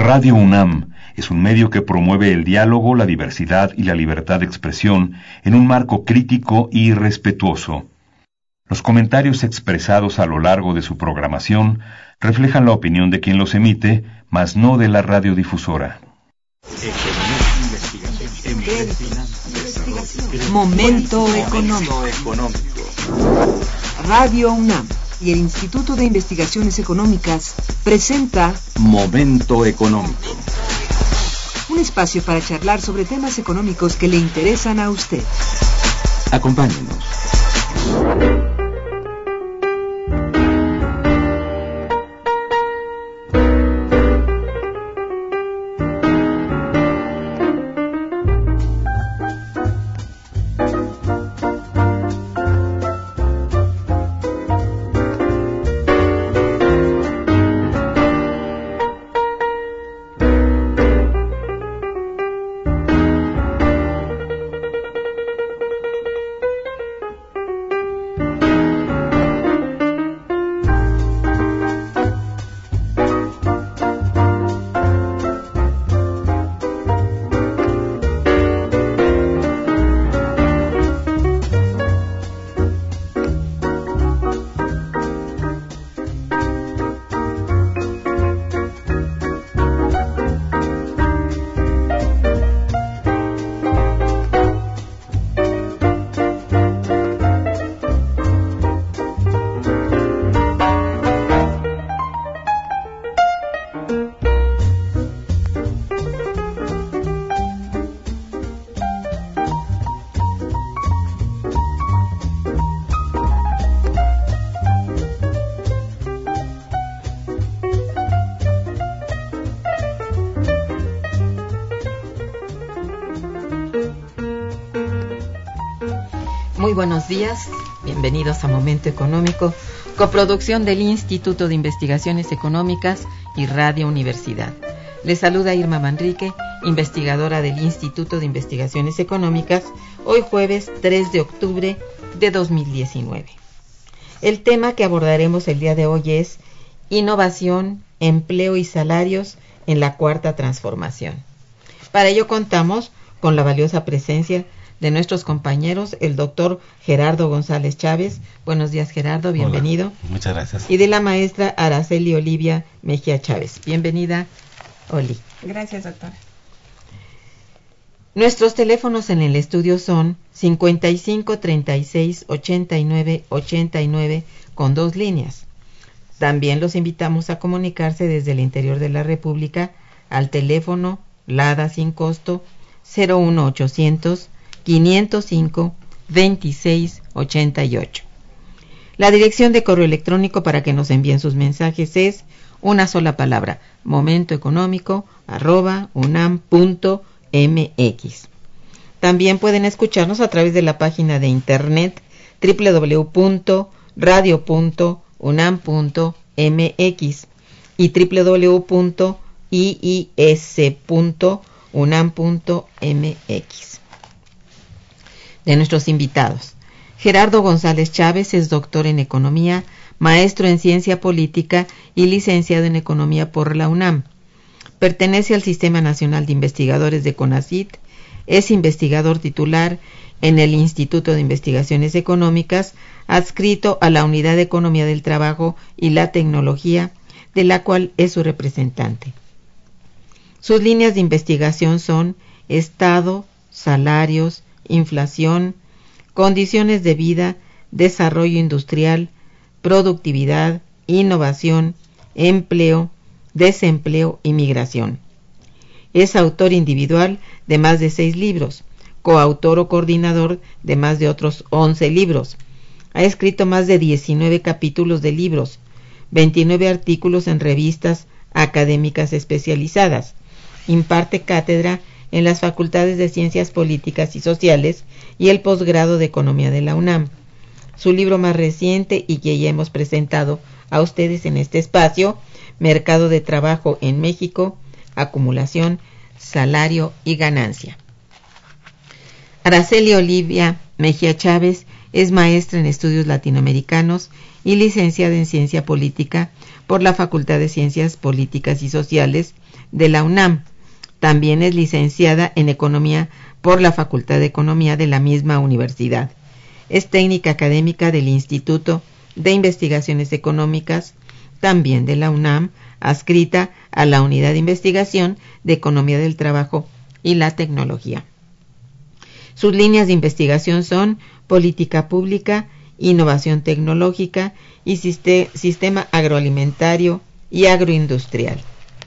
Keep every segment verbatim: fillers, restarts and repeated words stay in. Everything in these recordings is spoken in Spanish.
Radio UNAM es un medio que promueve el diálogo, la diversidad y la libertad de expresión en un marco crítico y respetuoso. Los comentarios expresados a lo largo de su programación reflejan la opinión de quien los emite, mas no de la radiodifusora. Momento económico. Radio UNAM y el Instituto de Investigaciones Económicas presenta Momento económico. Un espacio para charlar sobre temas económicos que le interesan a usted. Acompáñenos. Muy buenos días, bienvenidos a Momento Económico, coproducción del Instituto de Investigaciones Económicas y Radio Universidad. Les saluda Irma Manrique, investigadora del Instituto de Investigaciones Económicas, hoy jueves tres de octubre de dos mil diecinueve. El tema que abordaremos el día de hoy es innovación, empleo y salarios en la cuarta transformación. Para ello contamos con la valiosa presencia de nuestros compañeros, el doctor Gerardo González Chávez. Buenos días, Gerardo, bienvenido. Hola, muchas gracias. Y de la maestra Araceli Olivia Mejía Chávez. Bienvenida, Oli. Gracias, doctora. Nuestros teléfonos en el estudio son cincuenta y cinco, treinta y seis, ochenta y nueve, ochenta y nueve con dos líneas. También los invitamos a comunicarse desde el interior de la República al teléfono LADA sin costo cero uno ochocientos, quinientos cinco, veintiséis ochenta y ocho. La dirección de correo electrónico para que nos envíen sus mensajes es una sola palabra, momentoeconómico arroba unam punto mx. También pueden escucharnos a través de la página de internet doble u doble u doble u punto radio punto unam punto mx y doble u doble u doble u punto i i s punto unam punto mx. De nuestros invitados, Gerardo González Chávez es doctor en Economía, maestro en Ciencia Política y licenciado en Economía por la UNAM. Pertenece al Sistema Nacional de Investigadores de CONACYT, es investigador titular en el Instituto de Investigaciones Económicas, adscrito a la Unidad de Economía del Trabajo y la Tecnología, de la cual es su representante. Sus líneas de investigación son Estado, salarios, inflación, condiciones de vida, desarrollo industrial, productividad, innovación, empleo, desempleo y migración. Es autor individual de más de seis libros, coautor o coordinador de más de otros once libros. Ha escrito más de diecinueve capítulos de libros, veintinueve artículos en revistas académicas especializadas. Imparte cátedra en las Facultades de Ciencias Políticas y Sociales y el posgrado de Economía de la UNAM. Su libro más reciente y que ya hemos presentado a ustedes en este espacio, Mercado de Trabajo en México, Acumulación, Salario y Ganancia. Araceli Olivia Mejía Chávez es maestra en Estudios Latinoamericanos y licenciada en Ciencia Política por la Facultad de Ciencias Políticas y Sociales de la UNAM. También es licenciada en Economía por la Facultad de Economía de la misma universidad. Es técnica académica del Instituto de Investigaciones Económicas, también de la UNAM, adscrita a la Unidad de Investigación de Economía del Trabajo y la Tecnología. Sus líneas de investigación son política pública, innovación tecnológica y siste- sistema agroalimentario y agroindustrial.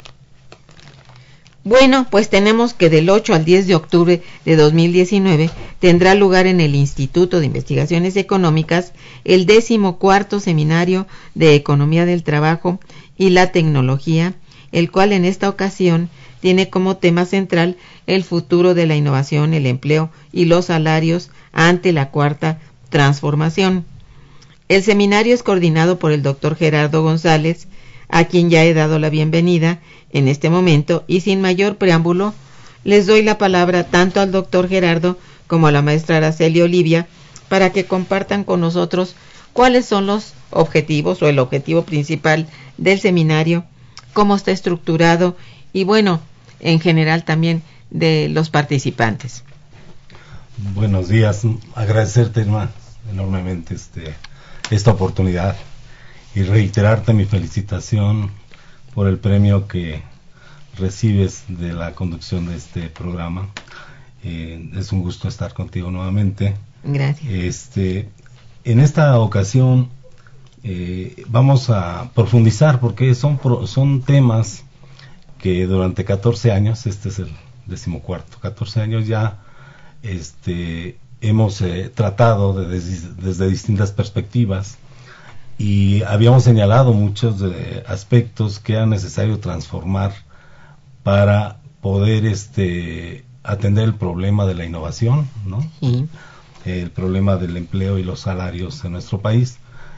Bueno, pues tenemos que del ocho al diez de octubre de dos mil diecinueve tendrá lugar en el Instituto de Investigaciones Económicas el decimocuarto Seminario de Economía del Trabajo y la Tecnología, el cual en esta ocasión tiene como tema central el futuro de la innovación, el empleo y los salarios ante la cuarta transformación. El seminario es coordinado por el doctor Gerardo González, a quien ya he dado la bienvenida en este momento, y sin mayor preámbulo, les doy la palabra tanto al doctor Gerardo como a la maestra Araceli Olivia para que compartan con nosotros cuáles son los objetivos o el objetivo principal del seminario, cómo está estructurado y, bueno, en general también de los participantes. Buenos días, agradecerte, Irma, enormemente este, esta oportunidad y reiterarte mi felicitación por el premio que recibes de la conducción de este programa. Eh, es un gusto estar contigo nuevamente. Gracias. Este, en esta ocasión eh, vamos a profundizar porque son, pro, son temas que durante catorce años, este es el decimocuarto, catorce años ya este, hemos eh, tratado de, desde, desde distintas perspectivas y habíamos señalado muchos de aspectos que era necesario transformar para poder este, atender el problema de la innovación, ¿no? Sí. El problema del empleo y los salarios en nuestro país.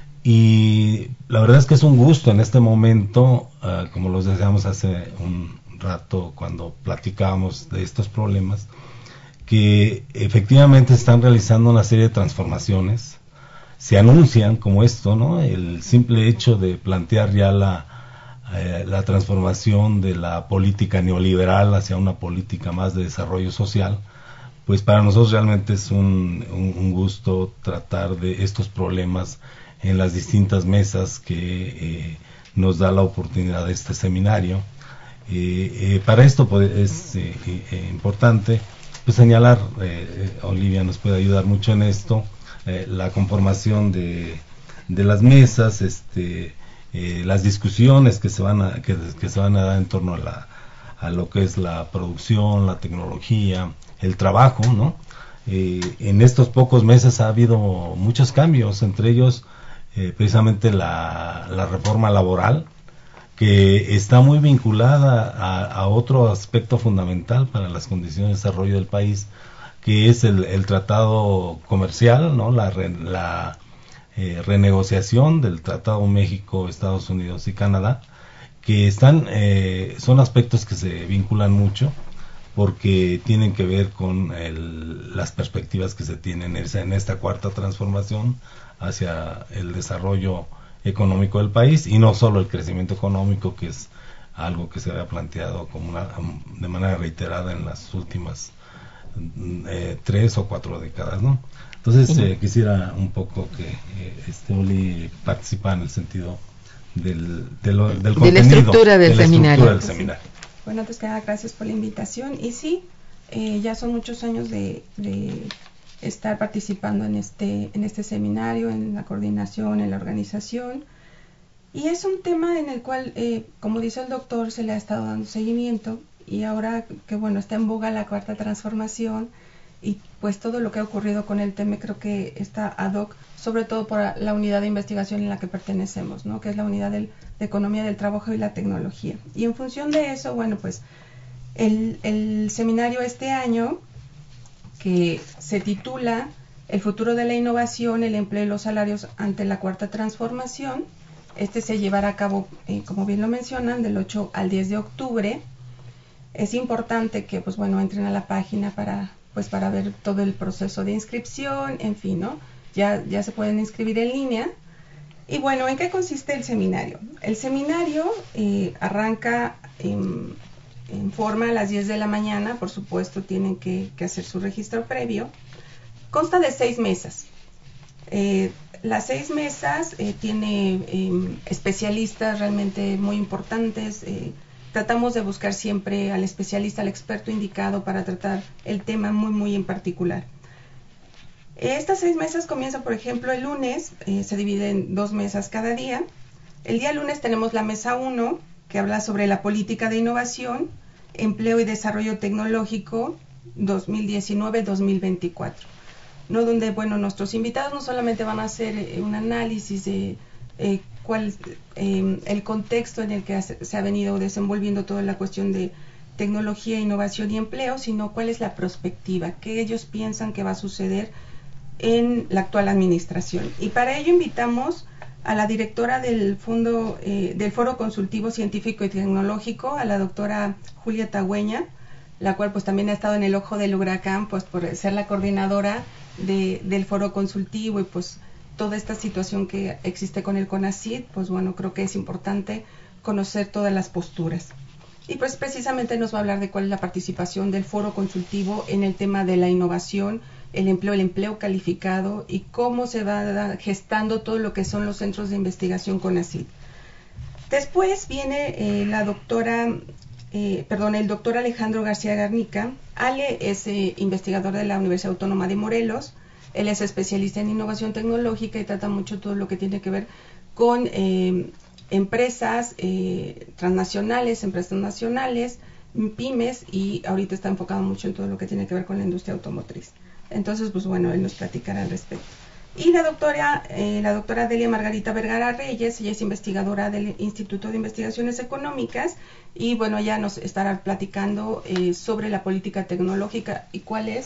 Y la verdad es que es un gusto en este momento, uh, como los decíamos hace un rato cuando platicábamos de estos problemas, que efectivamente están realizando una serie de transformaciones, se anuncian como esto, ¿no? El simple hecho de plantear ya la, eh, la transformación de la política neoliberal hacia una política más de desarrollo social, pues para nosotros realmente es un, un, un gusto tratar de estos problemas en las distintas mesas que eh, nos da la oportunidad de este seminario. Eh, eh, para esto pues, es eh, eh, importante pues, señalar, eh, Olivia nos puede ayudar mucho en esto, eh, la conformación de, de las mesas, este, eh, las discusiones que se van a, que, que se van a dar en torno a, la, a lo que es la producción, la tecnología, el trabajo, ¿no? Eh, en estos pocos meses ha habido muchos cambios, entre ellos eh, precisamente la, la reforma laboral, que está muy vinculada a, a otro aspecto fundamental para las condiciones de desarrollo del país, que es el, el tratado comercial, ¿no? La, re, la eh, renegociación del tratado México, Estados Unidos y Canadá, que están eh, son aspectos que se vinculan mucho porque tienen que ver con el, las perspectivas que se tienen en esta, en esta cuarta transformación hacia el desarrollo económico del país, y no solo el crecimiento económico, que es algo que se había planteado como una, de manera reiterada en las últimas eh, tres o cuatro décadas, ¿no? Entonces eh, quisiera un poco que eh, este Oli participa en el sentido del, de lo, del contenido, de la estructura del, de la seminario. Estructura del seminario. Bueno, antes que nada, gracias por la invitación. Y sí, eh, ya son muchos años de, de estar participando en este, en este seminario, en la coordinación, en la organización. Y es un tema en el cual, eh, como dice el doctor, se le ha estado dando seguimiento. Y ahora que, bueno, está en boga la cuarta transformación y pues todo lo que ha ocurrido con el tema, creo que está ad hoc, sobre todo por la unidad de investigación en la que pertenecemos, ¿no? Que es la unidad del, de Economía del Trabajo y la Tecnología. Y en función de eso, bueno, pues el, el seminario este año, que se titula El futuro de la innovación, el empleo y los salarios ante la cuarta transformación, este se llevará a cabo, eh, como bien lo mencionan, del ocho al diez de octubre. Es importante que, pues bueno, entren a la página para, pues para ver todo el proceso de inscripción, en fin, ¿no? Ya, ya se pueden inscribir en línea. Y bueno, ¿en qué consiste el seminario? El seminario eh, arranca en, en forma a las diez de la mañana, por supuesto tienen que, que hacer su registro previo. Consta de seis mesas. Eh, las seis mesas eh, tiene eh, especialistas realmente muy importantes. Eh, tratamos de buscar siempre al especialista, al experto indicado para tratar el tema muy muy en particular. Estas seis mesas comienzan, por ejemplo, el lunes, eh, se divide en dos mesas cada día. El día lunes tenemos la mesa uno, que habla sobre la política de innovación, empleo y desarrollo tecnológico dos mil diecinueve a dos mil veinticuatro. ¿No? Donde, bueno, nuestros invitados no solamente van a hacer eh, un análisis de eh, cuál eh, el contexto en el que hace, se ha venido desenvolviendo toda la cuestión de tecnología, innovación y empleo, sino cuál es la perspectiva, qué ellos piensan que va a suceder en la actual administración. Y para ello invitamos a la directora del Fondo eh, del Foro Consultivo Científico y Tecnológico, a la doctora Julia Tagüeña, la cual pues también ha estado en el ojo del huracán, pues por ser la coordinadora de, del Foro Consultivo y pues toda esta situación que existe con el CONACYT, pues bueno, creo que es importante conocer todas las posturas. Y pues precisamente nos va a hablar de cuál es la participación del Foro Consultivo en el tema de la innovación, el empleo, el empleo calificado y cómo se va gestando todo lo que son los centros de investigación CONACYT. Después viene eh, la doctora, eh, perdón, el doctor Alejandro García Garnica. Ale es eh, investigador de la Universidad Autónoma de Morelos. Él es especialista en innovación tecnológica y trata mucho todo lo que tiene que ver con eh, empresas eh, transnacionales, empresas nacionales, pymes, y ahorita está enfocado mucho en todo lo que tiene que ver con la industria automotriz. Entonces, pues bueno, él nos platicará al respecto. Y la doctora, eh, la doctora Delia Margarita Vergara Reyes, ella es investigadora del Instituto de Investigaciones Económicas, y bueno, ella nos estará platicando eh, sobre la política tecnológica y cuál es,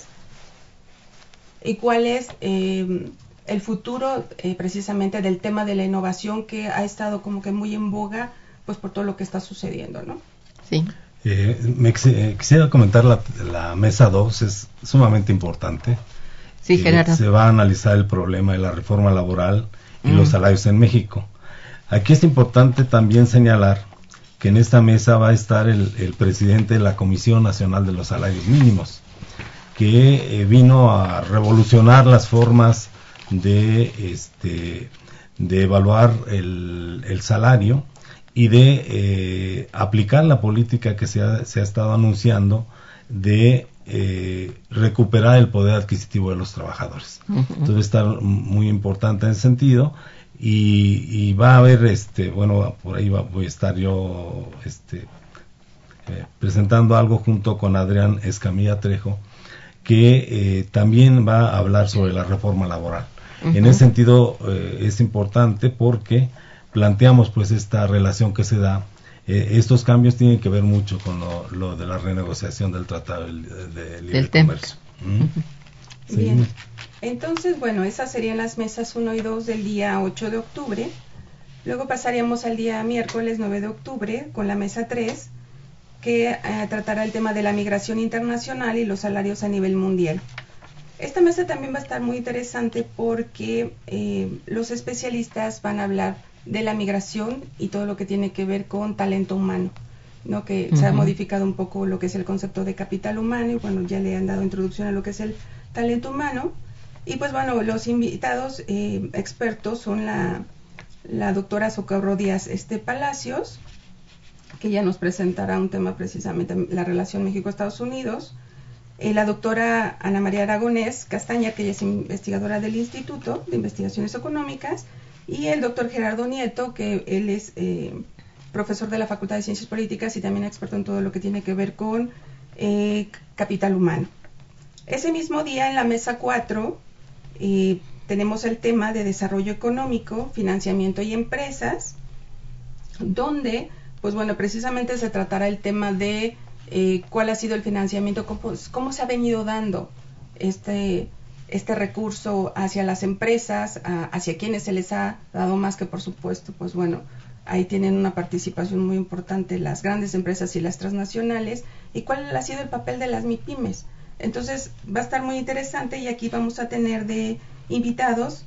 y cuál es eh, el futuro eh, precisamente del tema de la innovación, que ha estado como que muy en boga, pues por todo lo que está sucediendo, ¿no? Sí. Eh, me eh, quisiera comentar la, la mesa dos, es sumamente importante. Sí, Gerardo. Eh, se va a analizar el problema de la reforma laboral y mm. los salarios en México. Aquí es importante también señalar que en esta mesa va a estar el, el presidente de la Comisión Nacional de los Salarios Mínimos, que eh, vino a revolucionar las formas de, este, de evaluar el, el salario y de eh, aplicar la política que se ha, se ha estado anunciando de eh, recuperar el poder adquisitivo de los trabajadores. Uh-huh. Entonces está muy importante en ese sentido, y, y va a haber, este, bueno, por ahí va, voy a estar yo este, eh, presentando algo junto con Adrián Escamilla Trejo, que eh, también va a hablar sobre la reforma laboral. Uh-huh. En ese sentido eh, es importante porque planteamos pues esta relación que se da. Eh, estos cambios tienen que ver mucho con lo, lo de la renegociación del Tratado de, de Libre del Comercio. ¿Mm? Uh-huh. Sí. Bien, entonces bueno, esas serían las mesas uno y dos del día ocho de octubre. Luego pasaríamos al día miércoles nueve de octubre con la mesa tres, que eh, tratará el tema de la migración internacional y los salarios a nivel mundial. Esta mesa también va a estar muy interesante porque eh, los especialistas van a hablar de la migración y todo lo que tiene que ver con talento humano, ¿no? Que uh-huh. se ha modificado un poco lo que es el concepto de capital humano, y bueno, ya le han dado introducción a lo que es el talento humano. Y pues bueno, los invitados eh, expertos son la, la doctora Socorro Díaz este Palacios, que ya nos presentará un tema precisamente, la relación México-Estados Unidos, eh, la doctora Ana María Aragonés Castaña, que ella es investigadora del Instituto de Investigaciones Económicas, y el doctor Gerardo Nieto, que él es eh, profesor de la Facultad de Ciencias Políticas y también experto en todo lo que tiene que ver con eh, capital humano. Ese mismo día, en la mesa cuatro, eh, tenemos el tema de desarrollo económico, financiamiento y empresas, donde, pues bueno, precisamente se tratará el tema de eh, cuál ha sido el financiamiento, cómo, cómo se ha venido dando este este recurso hacia las empresas, a, hacia quienes se les ha dado más, que por supuesto, pues bueno, ahí tienen una participación muy importante las grandes empresas y las transnacionales, y cuál ha sido el papel de las MIPYMES. Entonces va a estar muy interesante, y aquí vamos a tener de invitados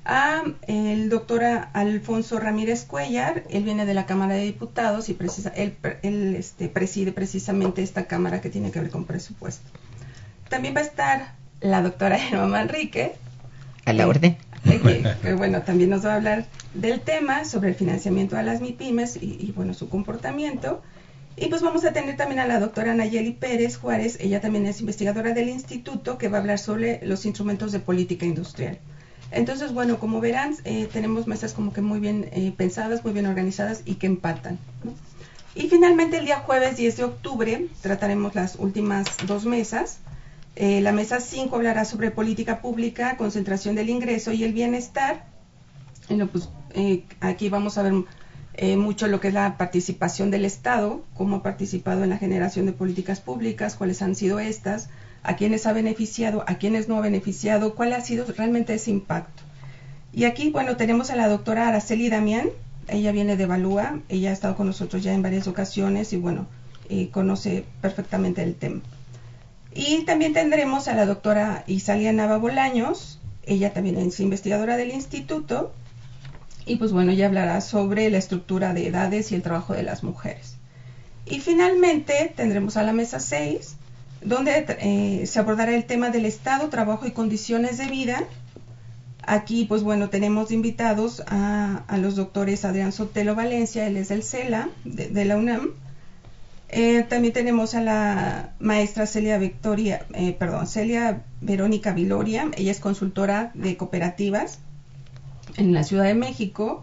a el doctor Alfonso Ramírez Cuellar. Él viene de la Cámara de Diputados y precisa, él, él este, preside precisamente esta cámara que tiene que ver con presupuesto. También va a estar la doctora Irma Manrique. A la orden. Que, que bueno, también nos va a hablar del tema sobre el financiamiento a las MIPYMES y, y bueno, su comportamiento. Y pues vamos a tener también a la doctora Nayeli Pérez Juárez. Ella también es investigadora del instituto, que va a hablar sobre los instrumentos de política industrial. Entonces, bueno, como verán, eh, tenemos mesas como que muy bien eh, pensadas, muy bien organizadas y que empatan, ¿no? Y finalmente el día jueves diez de octubre trataremos las últimas dos mesas. Eh, la mesa cinco hablará sobre política pública, concentración del ingreso y el bienestar. Bueno, pues eh, aquí vamos a ver eh, mucho lo que es la participación del Estado, cómo ha participado en la generación de políticas públicas, cuáles han sido estas, a quiénes ha beneficiado, a quiénes no ha beneficiado, cuál ha sido realmente ese impacto. Y aquí, bueno, tenemos a la doctora Araceli Damián. Ella viene de Evalúa, ella ha estado con nosotros ya en varias ocasiones y bueno, eh, conoce perfectamente el tema. Y también tendremos a la doctora Isalia Nava Bolaños. Ella también es investigadora del instituto y pues bueno, ella hablará sobre la estructura de edades y el trabajo de las mujeres. Y finalmente tendremos a la mesa seis, donde eh, se abordará el tema del Estado, trabajo y condiciones de vida. Aquí pues bueno, tenemos invitados a, a los doctores Adrián Sotelo Valencia, él es del CELA, de, de la UNAM. Eh, también tenemos a la maestra Celia Victoria, eh, perdón, Celia Verónica Viloria. Ella es consultora de cooperativas en la Ciudad de México.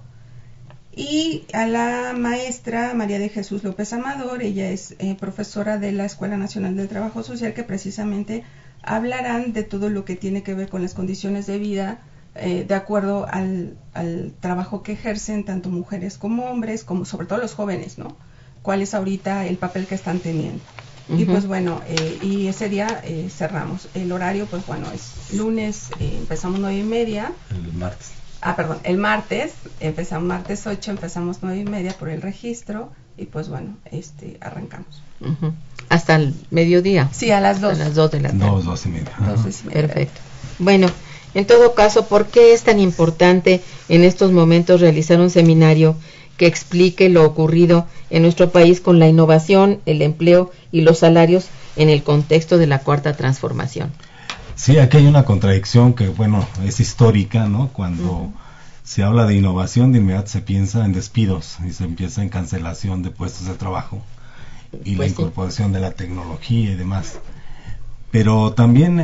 Y a la maestra María de Jesús López Amador. Ella es eh, profesora de la Escuela Nacional del Trabajo Social, que precisamente hablarán de todo lo que tiene que ver con las condiciones de vida eh, de acuerdo al, al trabajo que ejercen tanto mujeres como hombres, como sobre todo los jóvenes, ¿no? Cuál es ahorita el papel que están teniendo. Uh-huh. Y pues bueno, eh, y ese día eh, cerramos. El horario, pues bueno, es lunes, eh, empezamos nueve y media. El martes. Ah, perdón, el martes, empezamos martes ocho, empezamos nueve y media por el registro y pues bueno, este, arrancamos. Uh-huh. Hasta el mediodía. Sí, a las dos. A las dos de la tarde. Dos, dos y media. Dos, dos y media. Perfecto. Bueno, en todo caso, ¿por qué es tan importante en estos momentos realizar un seminario que explique lo ocurrido en nuestro país con la innovación, el empleo y los salarios en el contexto de la Cuarta Transformación? Sí, aquí hay una contradicción que, bueno, es histórica, ¿no? Cuando uh-huh. se habla de innovación, de inmediato se piensa en despidos y se empieza en cancelación de puestos de trabajo y pues la incorporación sí. de la tecnología y demás. Pero también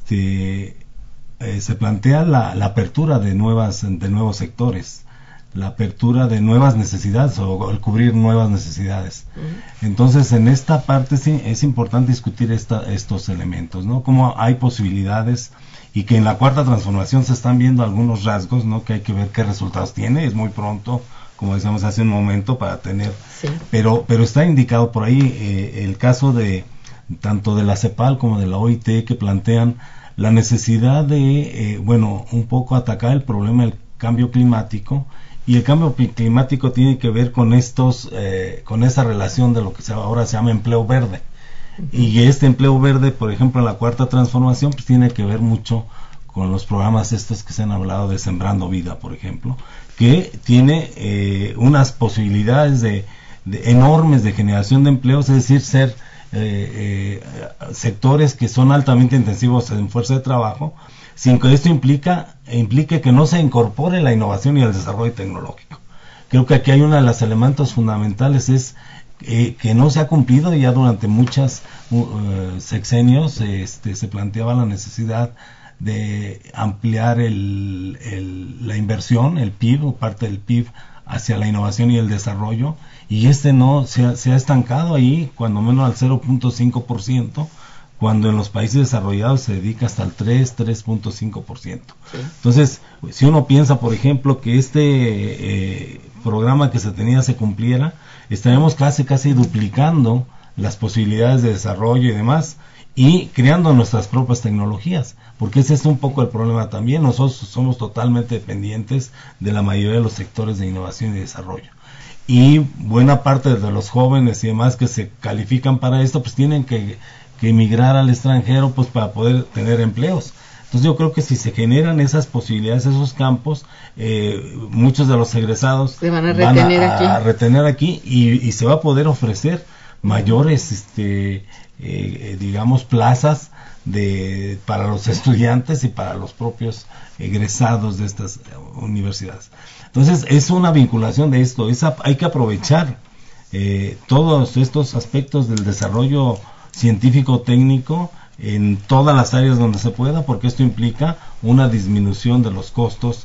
este eh, se plantea la, la apertura de nuevas de nuevos sectores, la apertura de nuevas necesidades o el cubrir nuevas necesidades. Uh-huh. Entonces, en esta parte sí es importante discutir esta, estos elementos, ¿no? Cómo hay posibilidades y que en la Cuarta Transformación se están viendo algunos rasgos, ¿no? Que hay que ver qué resultados tiene. Es muy pronto, como decíamos hace un momento, para tener, sí. pero pero está indicado por ahí eh, el caso de tanto de la CEPAL como de la O I T, que plantean la necesidad de, eh, bueno, un poco atacar el problema del cambio climático. Y el cambio climático tiene que ver con estos, eh, con esa relación de lo que se, ahora se llama empleo verde. Uh-huh. Y este empleo verde, por ejemplo, en la Cuarta Transformación, pues tiene que ver mucho con los programas estos que se han hablado de Sembrando Vida, por ejemplo, que tiene eh, unas posibilidades de, de enormes de generación de empleos, es decir, ser eh, eh, sectores que son altamente intensivos en fuerza de trabajo, sin que esto implica, implique que no se incorpore la innovación y el desarrollo tecnológico. Creo que aquí hay uno de los elementos fundamentales, es eh, que no se ha cumplido ya durante muchos uh, sexenios. Este, se planteaba la necesidad de ampliar el, el, la inversión, el P I B, o parte del P I B, hacia la innovación y el desarrollo, y este no se ha, se ha estancado ahí, cuando menos al cero punto cinco por ciento, cuando en los países desarrollados se dedica hasta el tres, tres punto cinco por ciento. Sí. Entonces, si uno piensa, por ejemplo, que este eh, programa que se tenía se cumpliera, estaríamos casi, casi duplicando las posibilidades de desarrollo y demás, y creando nuestras propias tecnologías, porque ese es un poco el problema también. Nosotros somos totalmente dependientes de la mayoría de los sectores de innovación y desarrollo. Y buena parte de los jóvenes y demás que se califican para esto, pues tienen que que emigrar al extranjero pues para poder tener empleos. Entonces yo creo que si se generan esas posibilidades, esos campos, eh, muchos de los egresados se van a retener van a, aquí, a retener aquí y, y se va a poder ofrecer mayores, este, eh, digamos, plazas de para los estudiantes y para los propios egresados de estas universidades. Entonces es una vinculación de esto, es a, hay que aprovechar eh, todos estos aspectos del desarrollo científico técnico en todas las áreas donde se pueda, porque esto implica una disminución de los costos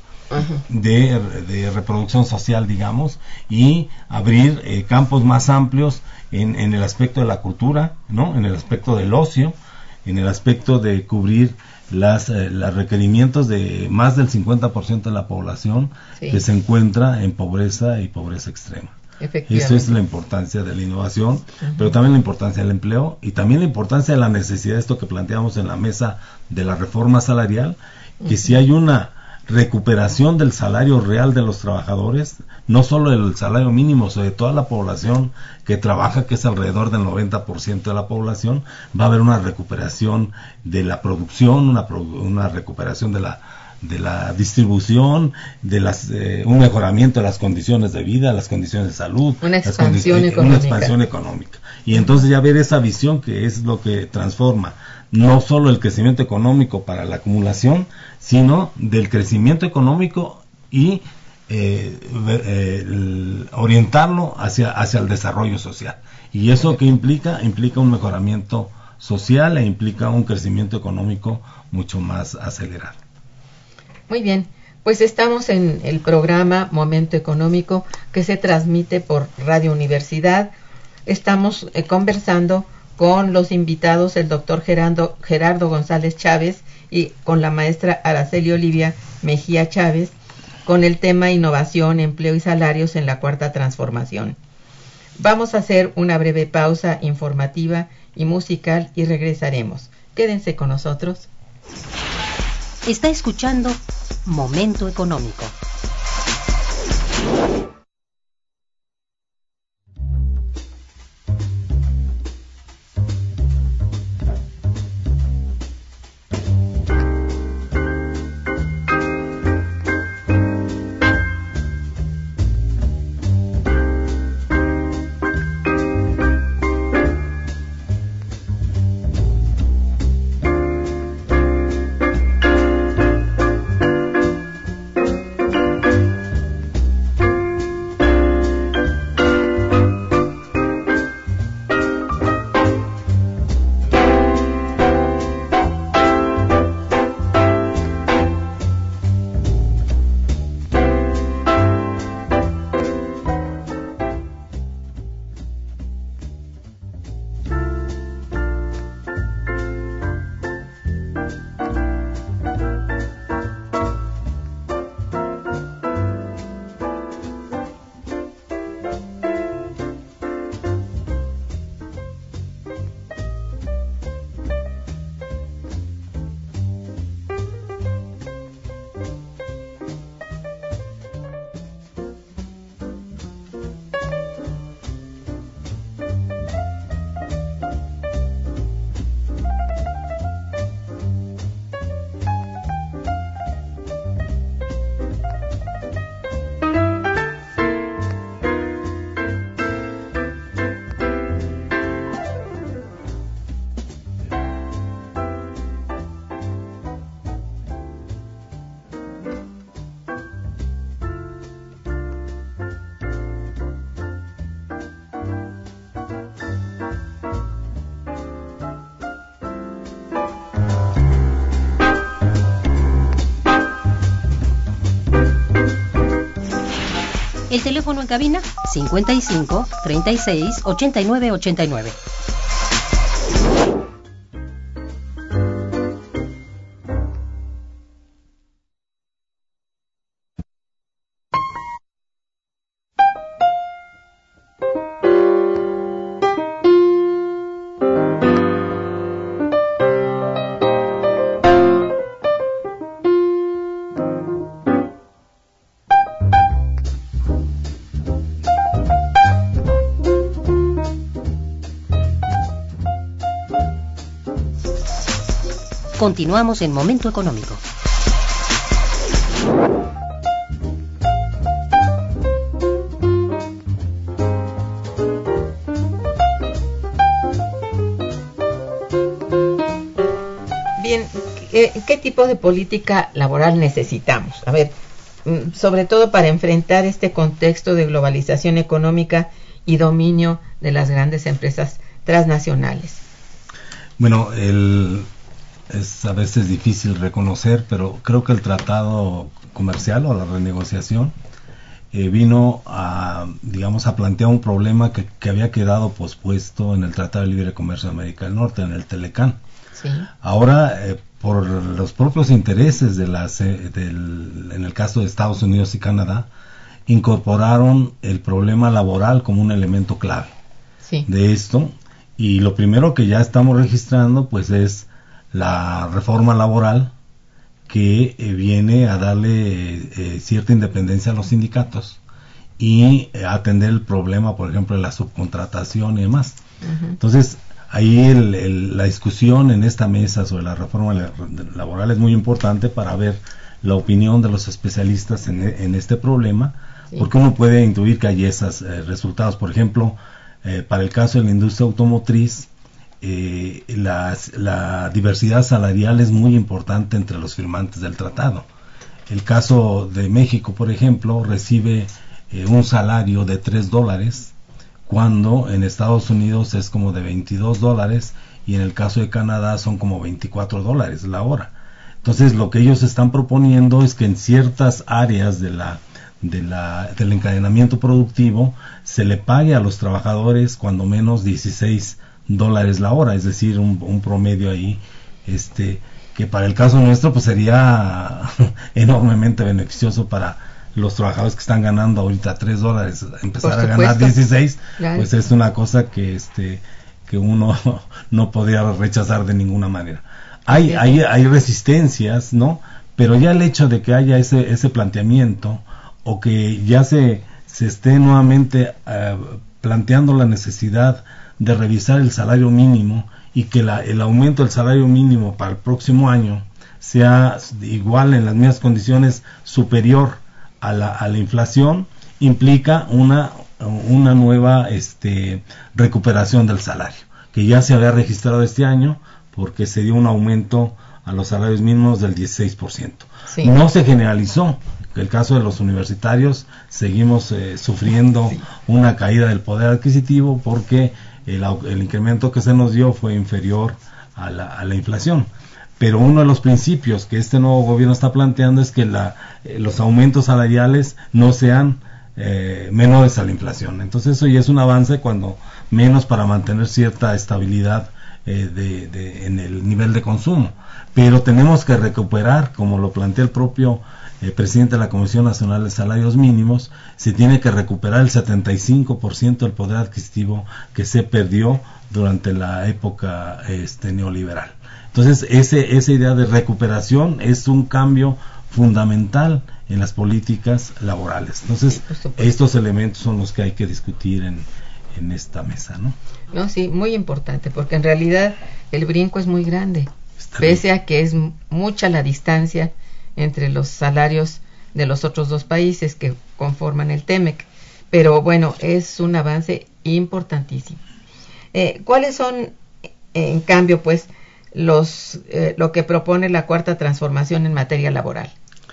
de, de reproducción social, digamos, y abrir eh, campos más amplios en, en el aspecto de la cultura, ¿no? En el aspecto del ocio, en el aspecto de cubrir las eh, los requerimientos de más del cincuenta por ciento de la población, sí, que se encuentra en pobreza y pobreza extrema. Eso es la importancia de la innovación, uh-huh, pero también la importancia del empleo y también la importancia de la necesidad de esto que planteamos en la mesa de la reforma salarial, que uh-huh, si hay una recuperación del salario real de los trabajadores, no solo el salario mínimo, sino de toda la población que trabaja, que es alrededor del noventa por ciento de la población, va a haber una recuperación de la producción, una, una recuperación de la de la distribución, de las eh, un mejoramiento de las condiciones de vida, las condiciones de salud, una expansión las económica. Una expansión económica. Y entonces ya ver esa visión que es lo que transforma no solo el crecimiento económico para la acumulación, sino del crecimiento económico y eh, eh, el, orientarlo hacia, hacia el desarrollo social. ¿Y eso qué implica? Implica un mejoramiento social e implica un crecimiento económico mucho más acelerado. Muy bien, pues estamos en el programa Momento Económico que se transmite por Radio Universidad. Estamos eh, conversando con los invitados, el doctor Gerardo, Gerardo González Chávez y con la maestra Araceli Olivia Mejía Chávez, con el tema Innovación, Empleo y Salarios en la Cuarta Transformación. Vamos a hacer una breve pausa informativa y musical y regresaremos. Quédense con nosotros. Está escuchando Momento Económico. El teléfono en cabina cincuenta y cinco, treinta y seis, ochenta y nueve, ochenta y nueve. Continuamos en Momento Económico. Bien, ¿qué, qué tipo de política laboral necesitamos? A ver, sobre todo para enfrentar este contexto de globalización económica y dominio de las grandes empresas transnacionales. Bueno, el, es a veces difícil reconocer, pero creo que el tratado comercial o la renegociación eh, vino a, digamos, a plantear un problema que, que había quedado pospuesto en el Tratado de Libre Comercio de América del Norte, en el Telecán. Sí. Ahora, eh, por los propios intereses de las, eh, del, en el caso de Estados Unidos y Canadá, incorporaron el problema laboral como un elemento clave sí. de esto, y lo primero que ya estamos registrando pues es la reforma laboral que eh, viene a darle eh, cierta independencia a los sindicatos y eh, atender el problema, por ejemplo, de la subcontratación y demás. Uh-huh. Entonces, ahí el, el, la discusión en esta mesa sobre la reforma laboral es muy importante para ver la opinión de los especialistas en, en este problema, sí. porque uno puede intuir que hay esos eh, resultados. Por ejemplo, eh, para el caso de la industria automotriz, eh, las, la diversidad salarial es muy importante entre los firmantes del tratado. El caso de México, por ejemplo, recibe eh, un salario de tres dólares, cuando en Estados Unidos es como de veintidós dólares y en el caso de Canadá son como veinticuatro dólares la hora. Entonces lo que ellos están proponiendo es que en ciertas áreas de la, de la, del encadenamiento productivo se le pague a los trabajadores cuando menos dieciséis dólares la hora, es decir, un, un promedio ahí, este, que para el caso nuestro pues sería enormemente beneficioso para los trabajadores que están ganando ahorita tres dólares, empezar a ganar dieciséis, claro. Pues es una cosa que este que uno no podría rechazar de ninguna manera. Hay, hay, hay resistencias, ¿no? Pero ya el hecho de que haya ese, ese planteamiento, o que ya se, se esté nuevamente uh, planteando la necesidad de revisar el salario mínimo, y que la, el aumento del salario mínimo para el próximo año sea igual, en las mismas condiciones, superior a la, a la inflación, implica una, una nueva este, recuperación del salario, que ya se había registrado este año, porque se dio un aumento a los salarios mínimos del dieciséis por ciento. Sí. No se generalizó. En el caso de los universitarios, seguimos eh, sufriendo sí. una caída del poder adquisitivo, porque el, el incremento que se nos dio fue inferior a la, a la inflación. Pero uno de los principios que este nuevo gobierno está planteando es que la, eh, los aumentos salariales no sean eh, menores a la inflación. Entonces eso ya es un avance, cuando menos, para mantener cierta estabilidad eh, de, de, en el nivel de consumo. Pero tenemos que recuperar, como lo plantea el propio eh, presidente de la Comisión Nacional de Salarios Mínimos, se tiene que recuperar el setenta y cinco por ciento del poder adquisitivo que se perdió durante la época este, neoliberal. Entonces, ese, esa idea de recuperación es un cambio fundamental en las políticas laborales. Entonces, sí, estos elementos son los que hay que discutir en, en esta mesa, ¿no? No, sí, muy importante, porque en realidad el brinco es muy grande, Está pese bien. a que es mucha la distancia entre los salarios de los otros dos países que conforman el TEMEC. Pero bueno, es un avance importantísimo. Eh, ¿Cuáles son, en cambio, pues, los eh, lo que propone la cuarta transformación en materia laboral?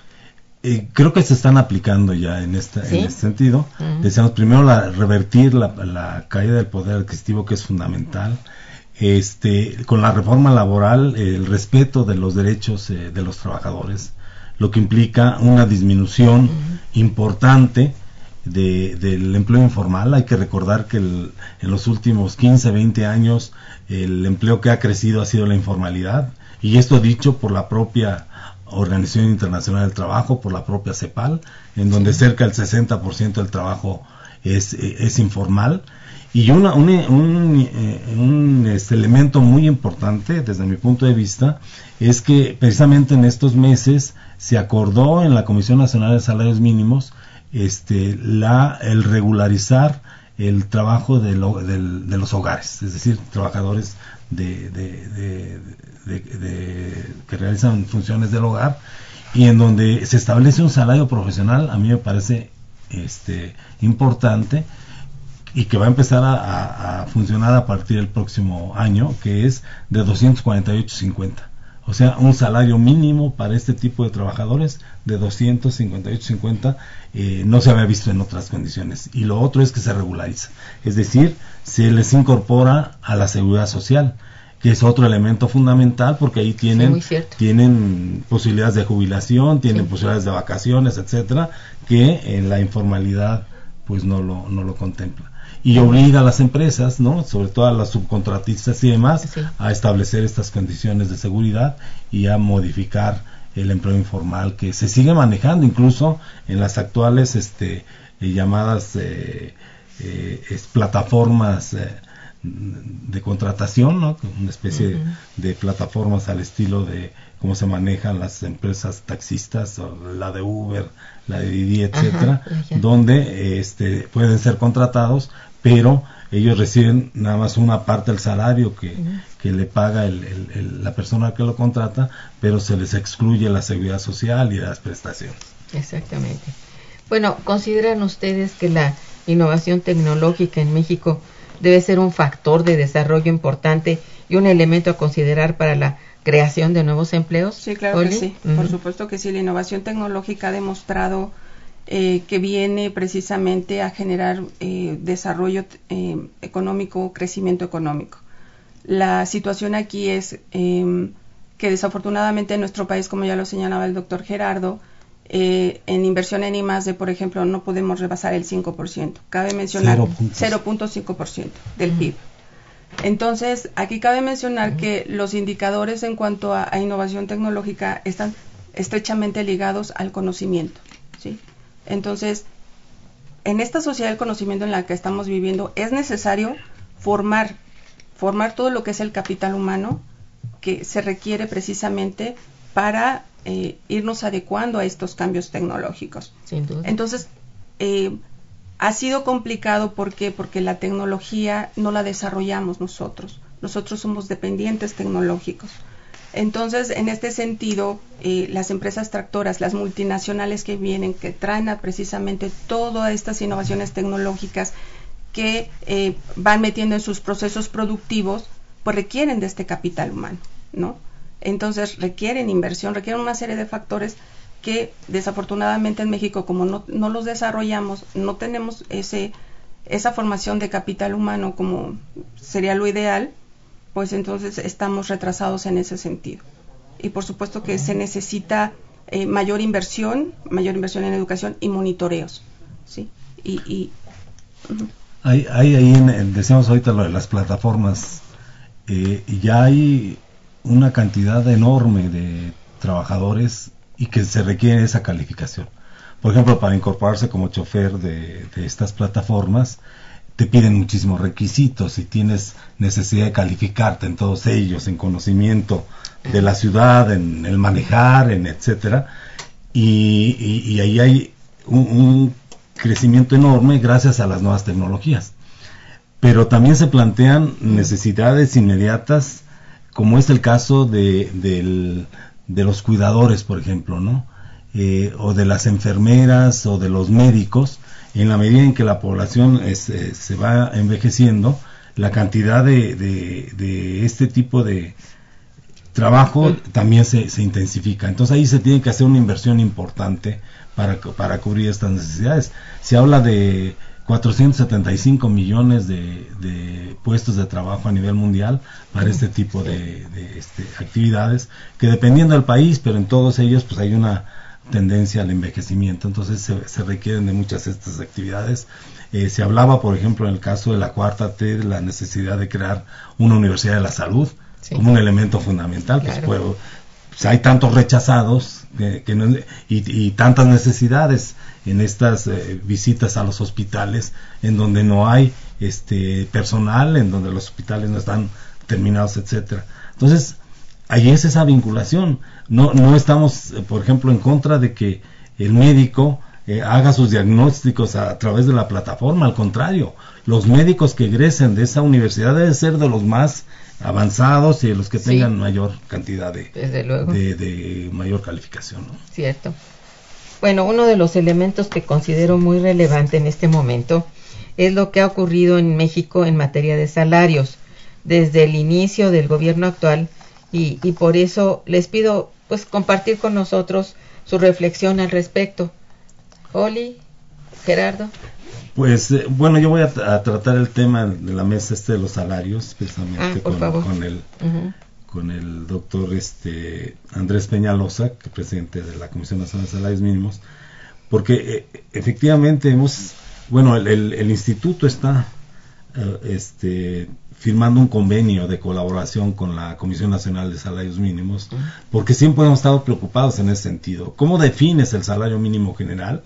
Eh, creo que se están aplicando ya en, esta, ¿Sí? en este sentido. Uh-huh. Deseamos primero la, revertir la, la caída del poder adquisitivo, que es fundamental. Este, con la reforma laboral, eh, el respeto de los derechos eh, de los trabajadores, lo que implica una disminución uh-huh. importante de, del empleo informal. Hay que recordar que el, en los últimos quince, veinte años el empleo que ha crecido ha sido la informalidad, y esto dicho por la propia Organización Internacional del Trabajo, por la propia CEPAL, en donde cerca del sesenta por ciento del trabajo es, es informal. Y una, un, un, un este elemento muy importante desde mi punto de vista es que precisamente en estos meses se acordó en la Comisión Nacional de Salarios Mínimos este, la, el regularizar el trabajo de, lo, de, de los hogares, es decir, trabajadores de, de, de, de, de, que realizan funciones del hogar, y en donde se establece un salario profesional, a mí me parece este, importante, y que va a empezar a, a, a funcionar a partir del próximo año, que es de doscientos cuarenta y ocho cincuenta. O sea, un salario mínimo para este tipo de trabajadores de doscientos cincuenta y ocho cincuenta, eh, no se había visto en otras condiciones. Y lo otro es que se regulariza, es decir, se les incorpora a la seguridad social, que es otro elemento fundamental, porque ahí tienen, sí, tienen posibilidades de jubilación, tienen sí. posibilidades de vacaciones, etcétera, que en la informalidad pues no lo, no lo contempla. Y obliga a las empresas, ¿no?, sobre todo a las subcontratistas y demás, sí. a establecer estas condiciones de seguridad y a modificar el empleo informal, que se sigue manejando incluso en las actuales este, eh, llamadas eh, eh, es, plataformas eh, de contratación, ¿no?, una especie uh-huh. de, de plataformas al estilo de cómo se manejan las empresas taxistas, o la de Uber, la de Didi, etcétera, uh-huh. donde este, pueden ser contratados, pero ellos reciben nada más una parte del salario que, uh-huh. que le paga el, el, el, la persona que lo contrata, pero se les excluye la seguridad social y las prestaciones. Exactamente. Bueno, ¿consideran ustedes que la innovación tecnológica en México debe ser un factor de desarrollo importante y un elemento a considerar para la creación de nuevos empleos? Sí, claro ¿Oli? que sí. Uh-huh. Por supuesto que sí. La innovación tecnológica ha demostrado eh, que viene precisamente a generar eh, desarrollo eh, económico, crecimiento económico. La situación aquí es eh, que desafortunadamente en nuestro país, como ya lo señalaba el doctor Gerardo, eh, en inversión en I más D, por ejemplo, no podemos rebasar el cinco por ciento. Cabe mencionar cero punto cinco por ciento del uh-huh. P I B. Entonces, aquí cabe mencionar uh-huh. que los indicadores en cuanto a, a innovación tecnológica están estrechamente ligados al conocimiento, ¿sí? Entonces, en esta sociedad del conocimiento en la que estamos viviendo, es necesario formar, formar todo lo que es el capital humano que se requiere precisamente para eh, irnos adecuando a estos cambios tecnológicos. Sin duda. Entonces, eh, ha sido complicado, ¿por qué? Porque la tecnología no la desarrollamos nosotros. Nosotros somos dependientes tecnológicos. Entonces, en este sentido, eh, las empresas tractoras, las multinacionales que vienen, que traen a precisamente todas estas innovaciones tecnológicas que eh, van metiendo en sus procesos productivos, pues requieren de este capital humano, ¿no? Entonces, requieren inversión, requieren una serie de factores que desafortunadamente en México, como no, no los desarrollamos, no tenemos ese esa formación de capital humano como sería lo ideal, pues entonces estamos retrasados en ese sentido. Y por supuesto que se necesita eh, mayor inversión, mayor inversión en educación y monitoreos, ¿sí? Y, y uh-huh. hay, hay ahí, en, decíamos ahorita lo de las plataformas, eh, ya hay una cantidad enorme de trabajadores y que se requiere esa calificación. Por ejemplo, para incorporarse como chofer de, de estas plataformas, te piden muchísimos requisitos y tienes necesidad de calificarte en todos ellos, en conocimiento de la ciudad, en el manejar, en etcétera, y, y, y ahí hay un, un crecimiento enorme gracias a las nuevas tecnologías. Pero también se plantean necesidades inmediatas, como es el caso de, del, de los cuidadores, por ejemplo, ¿no? Eh, o de las enfermeras o de los médicos. En la medida en que la población es, eh, se va envejeciendo, la cantidad de, de, de este tipo de trabajo también se, se intensifica. Entonces ahí se tiene que hacer una inversión importante para, para cubrir estas necesidades. Se habla de cuatrocientos setenta y cinco millones de, de puestos de trabajo a nivel mundial para este tipo de, de este, actividades, que dependiendo del país, pero en todos ellos pues hay una tendencia al envejecimiento, entonces se, se requieren de muchas de estas actividades. Eh, se hablaba, por ejemplo, en el caso de la cuarta T, de la necesidad de crear una universidad de la salud, sí, como un elemento fundamental. Claro. Pues, pues, pues hay tantos rechazados que, que no, y, y tantas necesidades en estas eh, visitas a los hospitales, en donde no hay este personal, en donde los hospitales no están terminados, etcétera. Entonces, ahí es esa vinculación. No, no estamos, por ejemplo, en contra de que el médico eh, haga sus diagnósticos a, a través de la plataforma. Al contrario, los médicos que egresen de esa universidad deben ser de los más avanzados y de los que tengan sí. mayor cantidad de, Desde luego. de, de mayor calificación, ¿no? Cierto. Bueno, uno de los elementos que considero muy relevante en este momento es lo que ha ocurrido en México en materia de salarios desde el inicio del gobierno actual y, y por eso les pido pues compartir con nosotros su reflexión al respecto. Oli, Gerardo. Pues eh, bueno, yo voy a, a tratar el tema de la mesa este de los salarios, precisamente ah, con, con el uh-huh. con el doctor este Andrés Peñalosa, que es presidente de la Comisión Nacional de Salarios Mínimos, porque eh, efectivamente hemos, bueno, el, el, el instituto está eh, este firmando un convenio de colaboración con la Comisión Nacional de Salarios Mínimos, uh-huh. porque siempre hemos estado preocupados en ese sentido. ¿Cómo defines el salario mínimo general?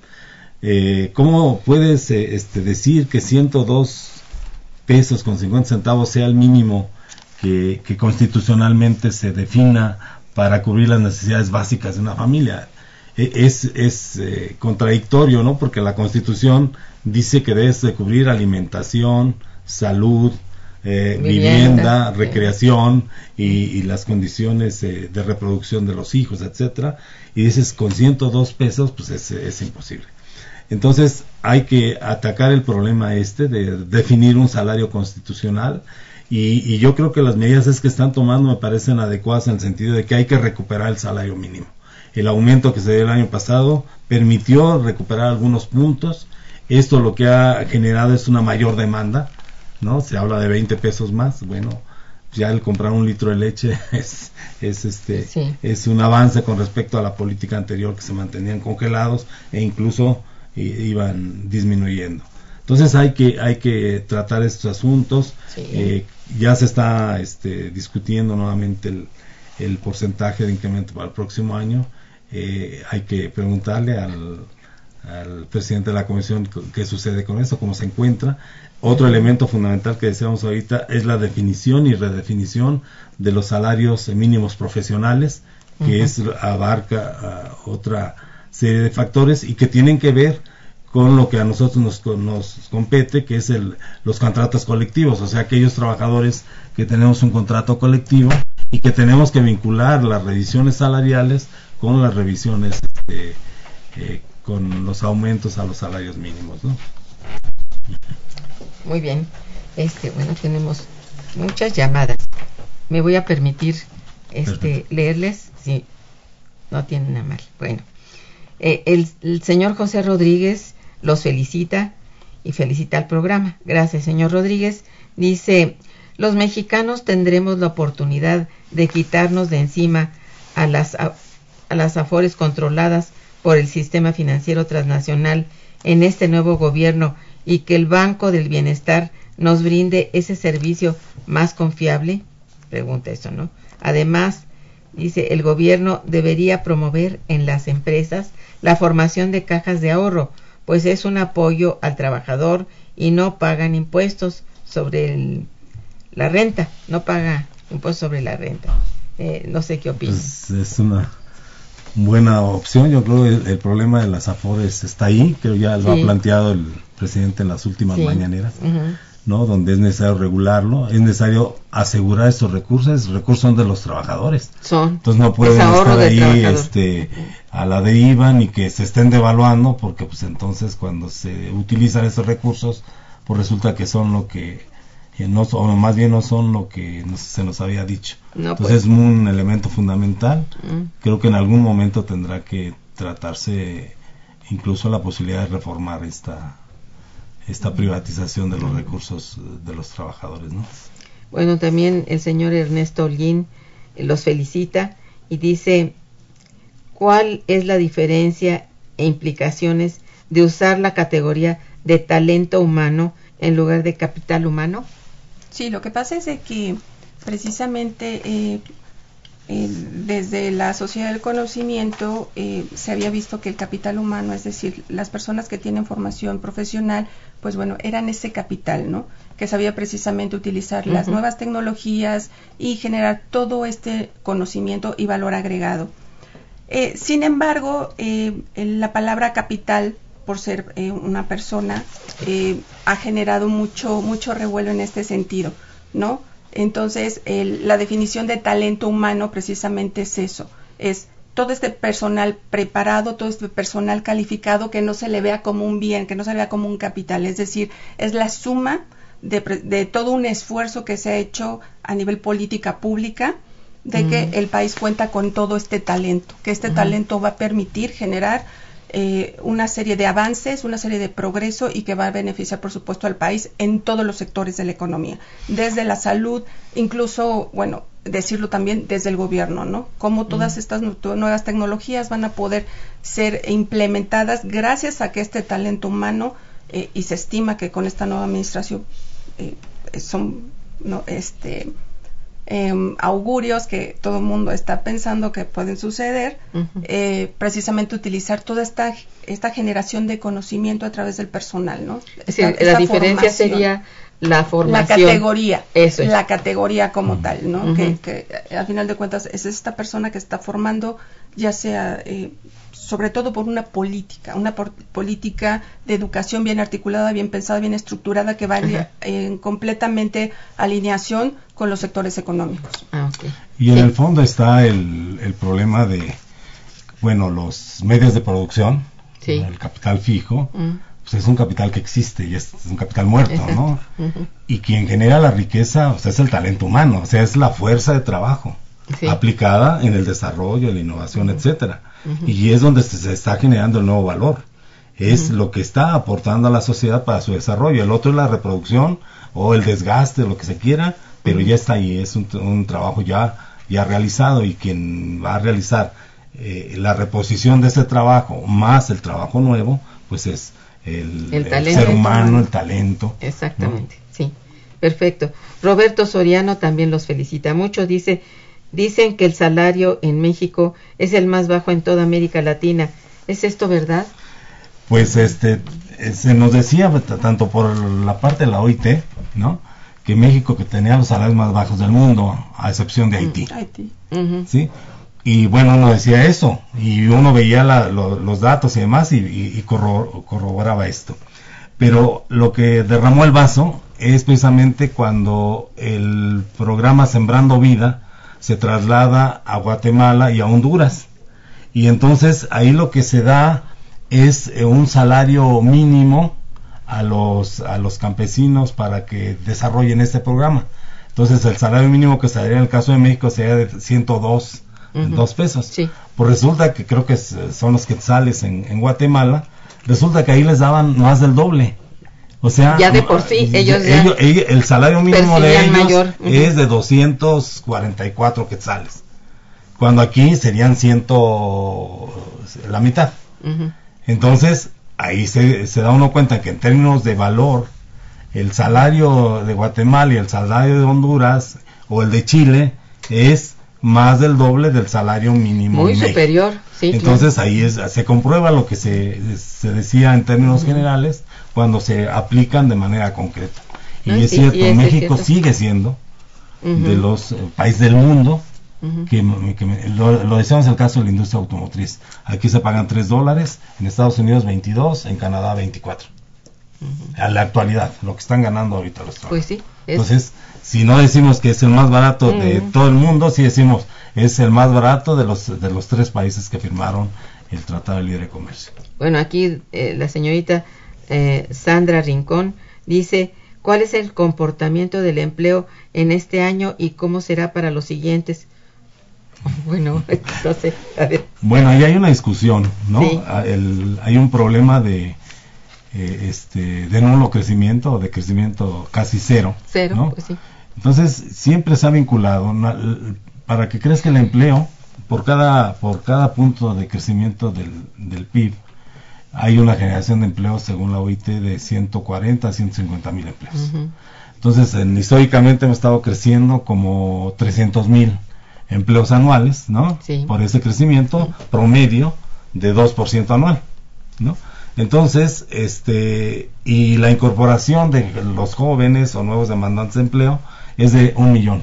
Eh, ¿Cómo puedes eh, este, decir que ciento dos pesos con cincuenta centavos sea el mínimo que, que constitucionalmente se defina para cubrir las necesidades básicas de una familia? Eh, es es eh, contradictorio, ¿no? Porque la Constitución dice que debes de cubrir alimentación, salud, eh, vivienda, vivienda recreación y, y las condiciones eh, de reproducción de los hijos, etcétera. Y dices con ciento dos pesos, pues es, es imposible. Entonces hay que atacar el problema este de definir un salario constitucional y, y yo creo que las medidas es que están tomando me parecen adecuadas en el sentido de que hay que recuperar el salario mínimo. El aumento que se dio el año pasado permitió recuperar algunos puntos. Esto lo que ha generado es una mayor demanda, ¿no? Se habla de veinte pesos más. Bueno, ya el comprar un litro de leche es es este sí. es un avance con respecto a la política anterior, que se mantenían congelados e incluso iban disminuyendo. Entonces hay que hay que tratar estos asuntos. Sí. Eh, ya se está este, discutiendo nuevamente el, el porcentaje de incremento para el próximo año. Eh, hay que preguntarle al, al presidente de la comisión qué sucede con eso, cómo se encuentra. Otro elemento fundamental que decíamos ahorita es la definición y redefinición de los salarios mínimos profesionales, que uh-huh. es abarca uh, otra serie de factores y que tienen que ver con lo que a nosotros nos, nos compete, que es el, los contratos colectivos, o sea, aquellos trabajadores que tenemos un contrato colectivo y que tenemos que vincular las revisiones salariales con las revisiones, este, eh, con los aumentos a los salarios mínimos, ¿no? Muy bien, este, bueno, tenemos muchas llamadas. Me voy a permitir este leerles, si no tienen nada mal. Bueno. Eh, el, el señor José Rodríguez los felicita y felicita al programa. Gracias, señor Rodríguez. Dice, los mexicanos tendremos la oportunidad de quitarnos de encima a las, a, a las afores controladas por el sistema financiero transnacional en este nuevo gobierno y que el Banco del Bienestar nos brinde ese servicio más confiable. Pregunta eso, ¿no? Además, dice, el gobierno debería promover en las empresas la formación de cajas de ahorro, pues es un apoyo al trabajador y no pagan impuestos sobre el, la renta, no paga impuestos sobre la renta. Eh, no sé qué opinas. Pues es una buena opción. Yo creo que el, el problema de las afores está ahí, creo ya lo sí. ha planteado el presidente en las últimas sí. mañaneras. Uh-huh. ¿No? Donde es necesario regularlo, es necesario asegurar esos recursos, esos recursos son de los trabajadores. Son. Entonces no pueden estar ahí este, a la deriva ni que se estén devaluando, porque pues entonces cuando se utilizan esos recursos, pues resulta que son lo que, no o más bien no son lo que nos, se nos había dicho. No, entonces pues. es un elemento fundamental. Mm. Creo que en algún momento tendrá que tratarse incluso la posibilidad de reformar esta esta privatización de los recursos de los trabajadores, ¿no? Bueno, también el señor Ernesto Holguín los felicita y dice, ¿cuál es la diferencia e implicaciones de usar la categoría de talento humano en lugar de capital humano? Sí, lo que pasa es de que precisamente eh, eh, desde la sociedad del conocimiento eh, se había visto que el capital humano, es decir, las personas que tienen formación profesional, pues bueno, eran ese capital, ¿no? Que sabía precisamente utilizar uh-huh. las nuevas tecnologías y generar todo este conocimiento y valor agregado. Eh, sin embargo, eh, la palabra capital por ser eh, una persona, eh, ha generado mucho, mucho revuelo en este sentido, ¿no? Entonces, el, la definición de talento humano precisamente es eso, es todo este personal preparado, todo este personal calificado que no se le vea como un bien, que no se le vea como un capital, es decir, es la suma de, de todo un esfuerzo que se ha hecho a nivel política pública, de mm. que el país cuenta con todo este talento, que este mm. talento va a permitir generar eh, una serie de avances, una serie de progreso y que va a beneficiar, por supuesto, al país en todos los sectores de la economía, desde la salud, incluso, bueno, decirlo también desde el gobierno, ¿no? Cómo todas mm. estas nuevas tecnologías van a poder ser implementadas gracias a que este talento humano, eh, y se estima que con esta nueva administración eh, son, no, este... Eh, augurios que todo el mundo está pensando que pueden suceder, uh-huh. eh, precisamente utilizar toda esta esta generación de conocimiento a través del personal, ¿no? Es decir, la diferencia formación. sería la formación. La categoría. Eso es. La categoría como uh-huh. tal, ¿no? Uh-huh. Que, que al final de cuentas es esta persona que está formando, ya sea eh, sobre todo por una política, una por, política de educación bien articulada, bien pensada, bien estructurada, que va uh-huh. en completamente alineación con los sectores económicos. Ah, okay. Y en sí. el fondo está el, el problema de, bueno, los medios de producción, sí. el capital fijo, uh-huh. pues es un capital que existe y es, es un capital muerto, exacto. ¿no? Uh-huh. Y quien genera la riqueza, o sea, es el talento humano, o sea, es la fuerza de trabajo sí. aplicada en el desarrollo, en la innovación, uh-huh. etcétera. Uh-huh. Y es donde se, se está generando el nuevo valor. Es uh-huh. lo que está aportando a la sociedad para su desarrollo. El otro es la reproducción o el desgaste, lo que se quiera, pero uh-huh. ya está ahí, es un, un trabajo ya, ya realizado, y quien va a realizar eh, la reposición de ese trabajo más el trabajo nuevo, pues es el, el, el ser humano, el talento. Exactamente, ¿no? Sí, perfecto. Roberto Soriano también los felicita mucho, dice, dicen que el salario en México es el más bajo en toda América Latina. ¿Es esto verdad? Pues este se nos decía tanto por la parte de la O I T, ¿no?, que México que tenía los salarios más bajos del mundo, a excepción de Haití. Haití. Uh-huh. ¿Sí? Y bueno, uno decía eso, y uno veía la, lo, los datos y demás, y, y, y corro, corroboraba esto. Pero lo que derramó el vaso es precisamente cuando el programa Sembrando Vida se traslada a Guatemala y a Honduras. Y entonces ahí lo que se da es eh, un salario mínimo a los a los campesinos para que desarrollen este programa. Entonces el salario mínimo que saldría en el caso de México sería de ciento dos, uh-huh. dos pesos. Sí. Pues resulta que creo que es, son los quetzales en, en Guatemala, resulta que ahí les daban más del doble. O sea, ya de por sí ellos, ya ellos, ellos el salario mínimo de ellos mayor. Uh-huh. es de doscientos cuarenta y cuatro quetzales, cuando aquí serían ciento la mitad. Uh-huh. Entonces ahí se, se da uno cuenta que en términos de valor, el salario de Guatemala y el salario de Honduras o el de Chile es más del doble del salario mínimo. Muy superior, sí. Entonces claro. ahí es, se comprueba lo que se, se decía en términos uh-huh. generales cuando se aplican de manera concreta. Y ah, es sí, cierto, y es México cierto. sigue siendo uh-huh. de los eh, países del mundo Uh-huh. que, que lo, lo decíamos en el caso de la industria automotriz. Aquí se pagan tres dólares, en Estados Unidos veintidós, en Canadá veinticuatro. Uh-huh. A la actualidad, lo que están ganando ahorita los trabajadores. Pues sí, es... Entonces, si no decimos que es el más barato uh-huh. de todo el mundo, si decimos es el más barato de los de los tres países que firmaron el Tratado de Libre Comercio. Bueno, aquí eh, la señorita eh, Sandra Rincón dice: ¿cuál es el comportamiento del empleo en este año y cómo será para los siguientes? Bueno, entonces, a ver. Bueno, ahí hay una discusión, ¿no? Sí. El, hay un problema de eh, este de nulo crecimiento o de crecimiento casi cero. Cero, ¿no? Pues sí. Entonces, siempre se ha vinculado, ¿no?, para que crezca el empleo, por cada por cada punto de crecimiento del, del P I B, hay una generación de empleo, según la O I T, de ciento cuarenta a ciento cincuenta mil empleos. Uh-huh. Entonces, en, históricamente hemos estado creciendo como trescientos mil empleos anuales, ¿no? Sí. Por ese crecimiento uh-huh. promedio de dos por ciento anual, ¿no? Entonces, este, y la incorporación de los jóvenes o nuevos demandantes de empleo es de un millón.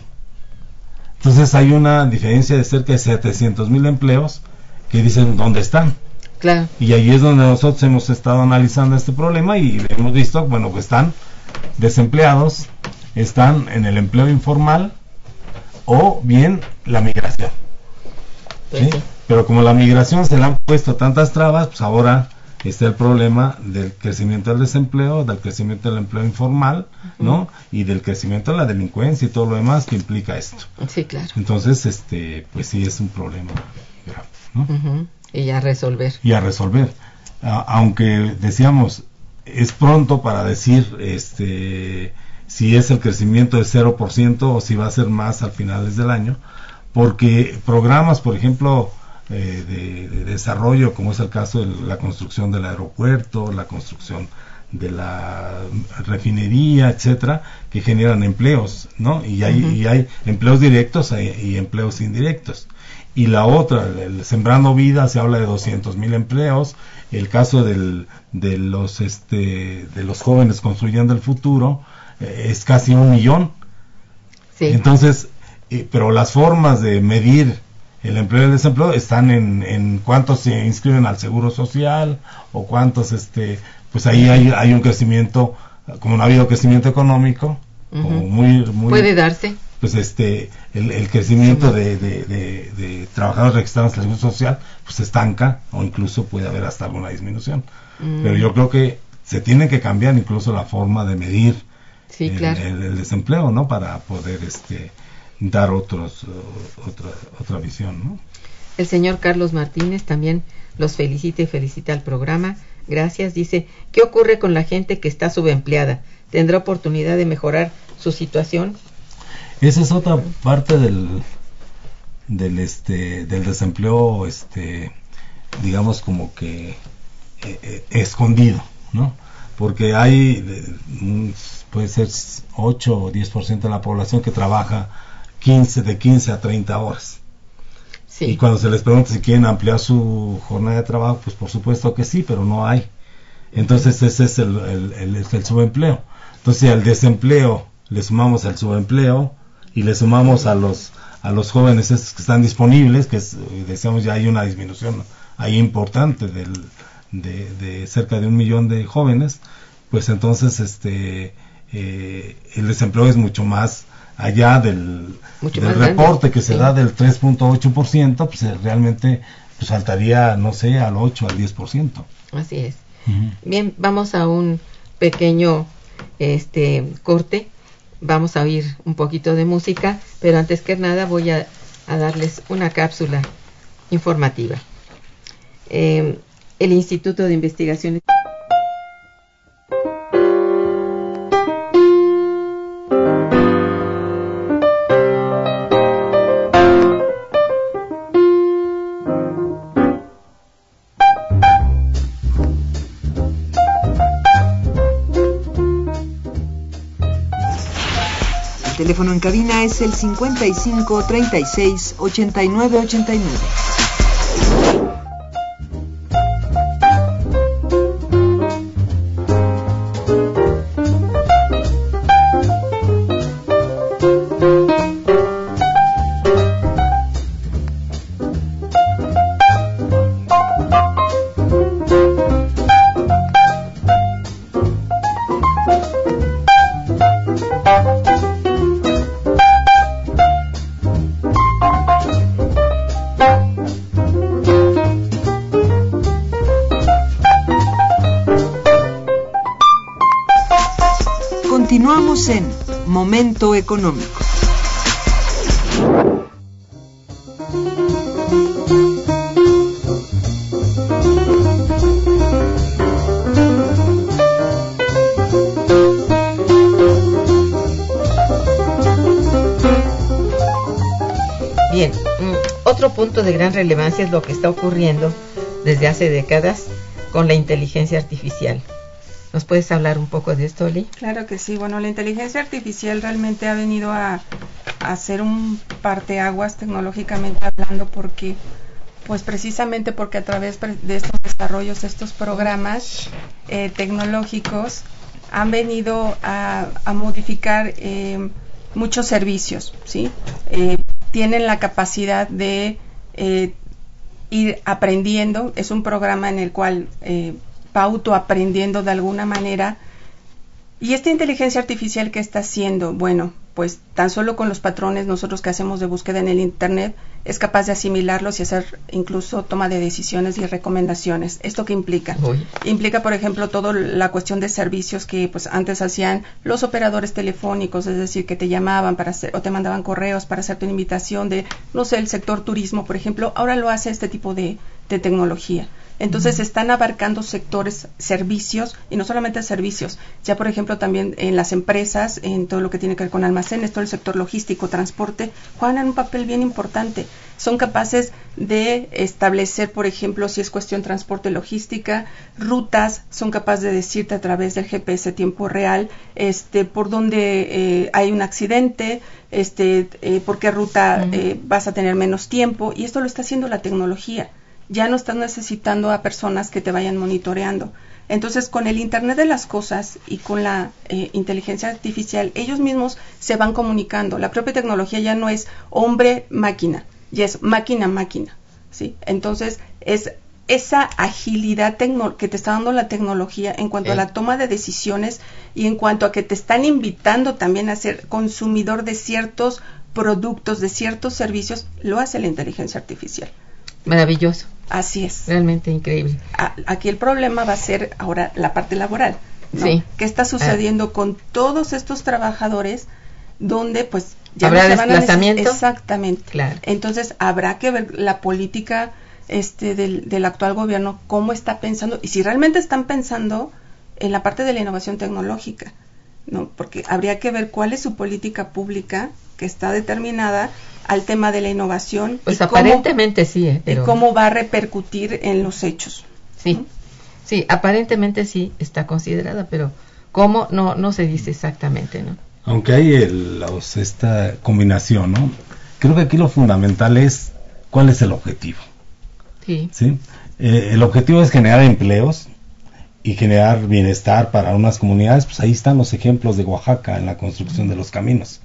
Entonces hay una diferencia de cerca de setecientos mil empleos que dicen dónde están. Claro. Y ahí es donde nosotros hemos estado analizando este problema y hemos visto, bueno, que están desempleados, están en el empleo informal o bien la migración. Pues ¿sí? sí. Pero como la migración se le han puesto tantas trabas, pues ahora está el problema del crecimiento del desempleo, del crecimiento del empleo informal, ¿no? Uh-huh. Y del crecimiento de la delincuencia y todo lo demás que implica esto. Sí, claro. Entonces, este, pues sí es un problema grave, ¿no? Uh-huh. Y a resolver. Y a resolver. A, aunque decíamos, es pronto para decir este si es el crecimiento de cero por ciento o si va a ser más al finales del año, porque programas, por ejemplo, eh, de, de desarrollo, como es el caso de la construcción del aeropuerto, la construcción de la refinería, etcétera, que generan empleos, ¿no? Y hay, uh-huh. y hay empleos directos y empleos indirectos. Y la otra, el, el Sembrando Vida, se habla de doscientos mil empleos. El caso del, de los este de los jóvenes construyendo el futuro eh, es casi un millón. Sí. Entonces, eh, pero las formas de medir el empleo y el desempleo están en, en cuántos se inscriben al Seguro Social o cuántos, este pues ahí hay, hay un crecimiento, como no ha habido crecimiento económico, uh-huh. como muy, muy puede darse. Pues este el, el crecimiento de, de, de, de trabajadores registrados en el Seguro Social pues se estanca o incluso puede haber hasta alguna disminución. Mm. Pero yo creo que se tiene que cambiar incluso la forma de medir sí, el, claro. el, el desempleo, ¿no? Para poder este dar otros uh, otra otra visión, ¿no? El señor Carlos Martínez también los felicita y felicita al programa. Gracias. Dice, ¿qué ocurre con la gente que está subempleada? ¿Tendrá oportunidad de mejorar su situación? Esa es otra parte del del este del desempleo, este digamos como que eh, eh, escondido, ¿no? Porque hay eh, puede ser ocho o diez por ciento de la población que trabaja quince de quince a treinta horas. Sí. Y cuando se les pregunta si quieren ampliar su jornada de trabajo, pues por supuesto que sí, pero no hay. Entonces ese es el, el, el, el subempleo. Entonces al desempleo le sumamos el subempleo y le sumamos a los a los jóvenes estos que están disponibles, que es, decíamos ya hay una disminución ahí importante del, de, de cerca de un millón de jóvenes, pues entonces este eh, el desempleo es mucho más allá del, mucho del más reporte grande. que se Sí. da del tres punto ocho por ciento, pues realmente pues saltaría, no sé, al ocho, al diez por ciento. Así es. Uh-huh. Bien, vamos a un pequeño este corte. Vamos a oír un poquito de música, pero antes que nada voy a, a darles una cápsula informativa. Eh, el Instituto de Investigaciones El teléfono en cabina es el cincuenta y cinco, treinta y seis, ochenta y nueve ochenta y nueve. Continuamos en Momento Económico. Bien, otro punto de gran relevancia es lo que está ocurriendo desde hace décadas con la inteligencia artificial. ¿Nos puedes hablar un poco de esto, Oli? Claro que sí. Bueno, la inteligencia artificial realmente ha venido a, a hacer un parteaguas tecnológicamente hablando, porque, pues precisamente porque a través de estos desarrollos, estos programas eh, tecnológicos han venido a, a modificar eh, muchos servicios, ¿sí? Eh, tienen la capacidad de eh, ir aprendiendo. Es un programa en el cual eh, va autoaprendiendo de alguna manera. Y esta inteligencia artificial, ¿qué está haciendo? Bueno, pues tan solo con los patrones nosotros que hacemos de búsqueda en el Internet es capaz de asimilarlos y hacer incluso toma de decisiones y recomendaciones. ¿Esto qué implica? Uy. Implica, por ejemplo, toda la cuestión de servicios que pues antes hacían los operadores telefónicos, es decir, que te llamaban para hacer, o te mandaban correos para hacerte una invitación de, no sé, el sector turismo, por ejemplo, ahora lo hace este tipo de, de tecnología. Entonces, uh-huh. están abarcando sectores, servicios, y no solamente servicios, ya por ejemplo también en las empresas, en todo lo que tiene que ver con almacenes, todo el sector logístico, transporte, juegan un papel bien importante. Son capaces de establecer, por ejemplo, si es cuestión transporte, logística, rutas, son capaces de decirte a través del G P S tiempo real, este, por dónde eh, hay un accidente, este, eh, por qué ruta uh-huh. eh, vas a tener menos tiempo, y esto lo está haciendo la tecnología. Ya no estás necesitando a personas que te vayan monitoreando. Entonces, con el Internet de las cosas y con la eh, inteligencia artificial, ellos mismos se van comunicando. La propia tecnología ya no es hombre-máquina, ya es máquina-máquina, ¿sí? Entonces, es esa agilidad tecno- que te está dando la tecnología en cuanto eh. a la toma de decisiones y en cuanto a que te están invitando también a ser consumidor de ciertos productos, de ciertos servicios, lo hace la inteligencia artificial. Maravilloso. Así es. Realmente increíble. A, aquí el problema va a ser ahora la parte laboral, ¿no? Sí. ¿Qué está sucediendo ah. con todos estos trabajadores donde pues ya ¿Habrá no se van a desplazamiento? Exactamente. Claro. Entonces habrá que ver la política este del, del actual gobierno, cómo está pensando y si realmente están pensando en la parte de la innovación tecnológica, ¿no? Porque habría que ver cuál es su política pública que está determinada al tema de la innovación. Pues y aparentemente cómo, sí, ¿eh? Pero... y cómo va a repercutir en los hechos. Sí, ¿no? Sí, aparentemente sí está considerada, pero cómo no no se dice exactamente, ¿no? Aunque hay el, los, esta combinación, ¿no? Creo que aquí lo fundamental es cuál es el objetivo. Sí. ¿Sí? Eh, el objetivo es generar empleos y generar bienestar para unas comunidades. Pues ahí están los ejemplos de Oaxaca en la construcción de los caminos.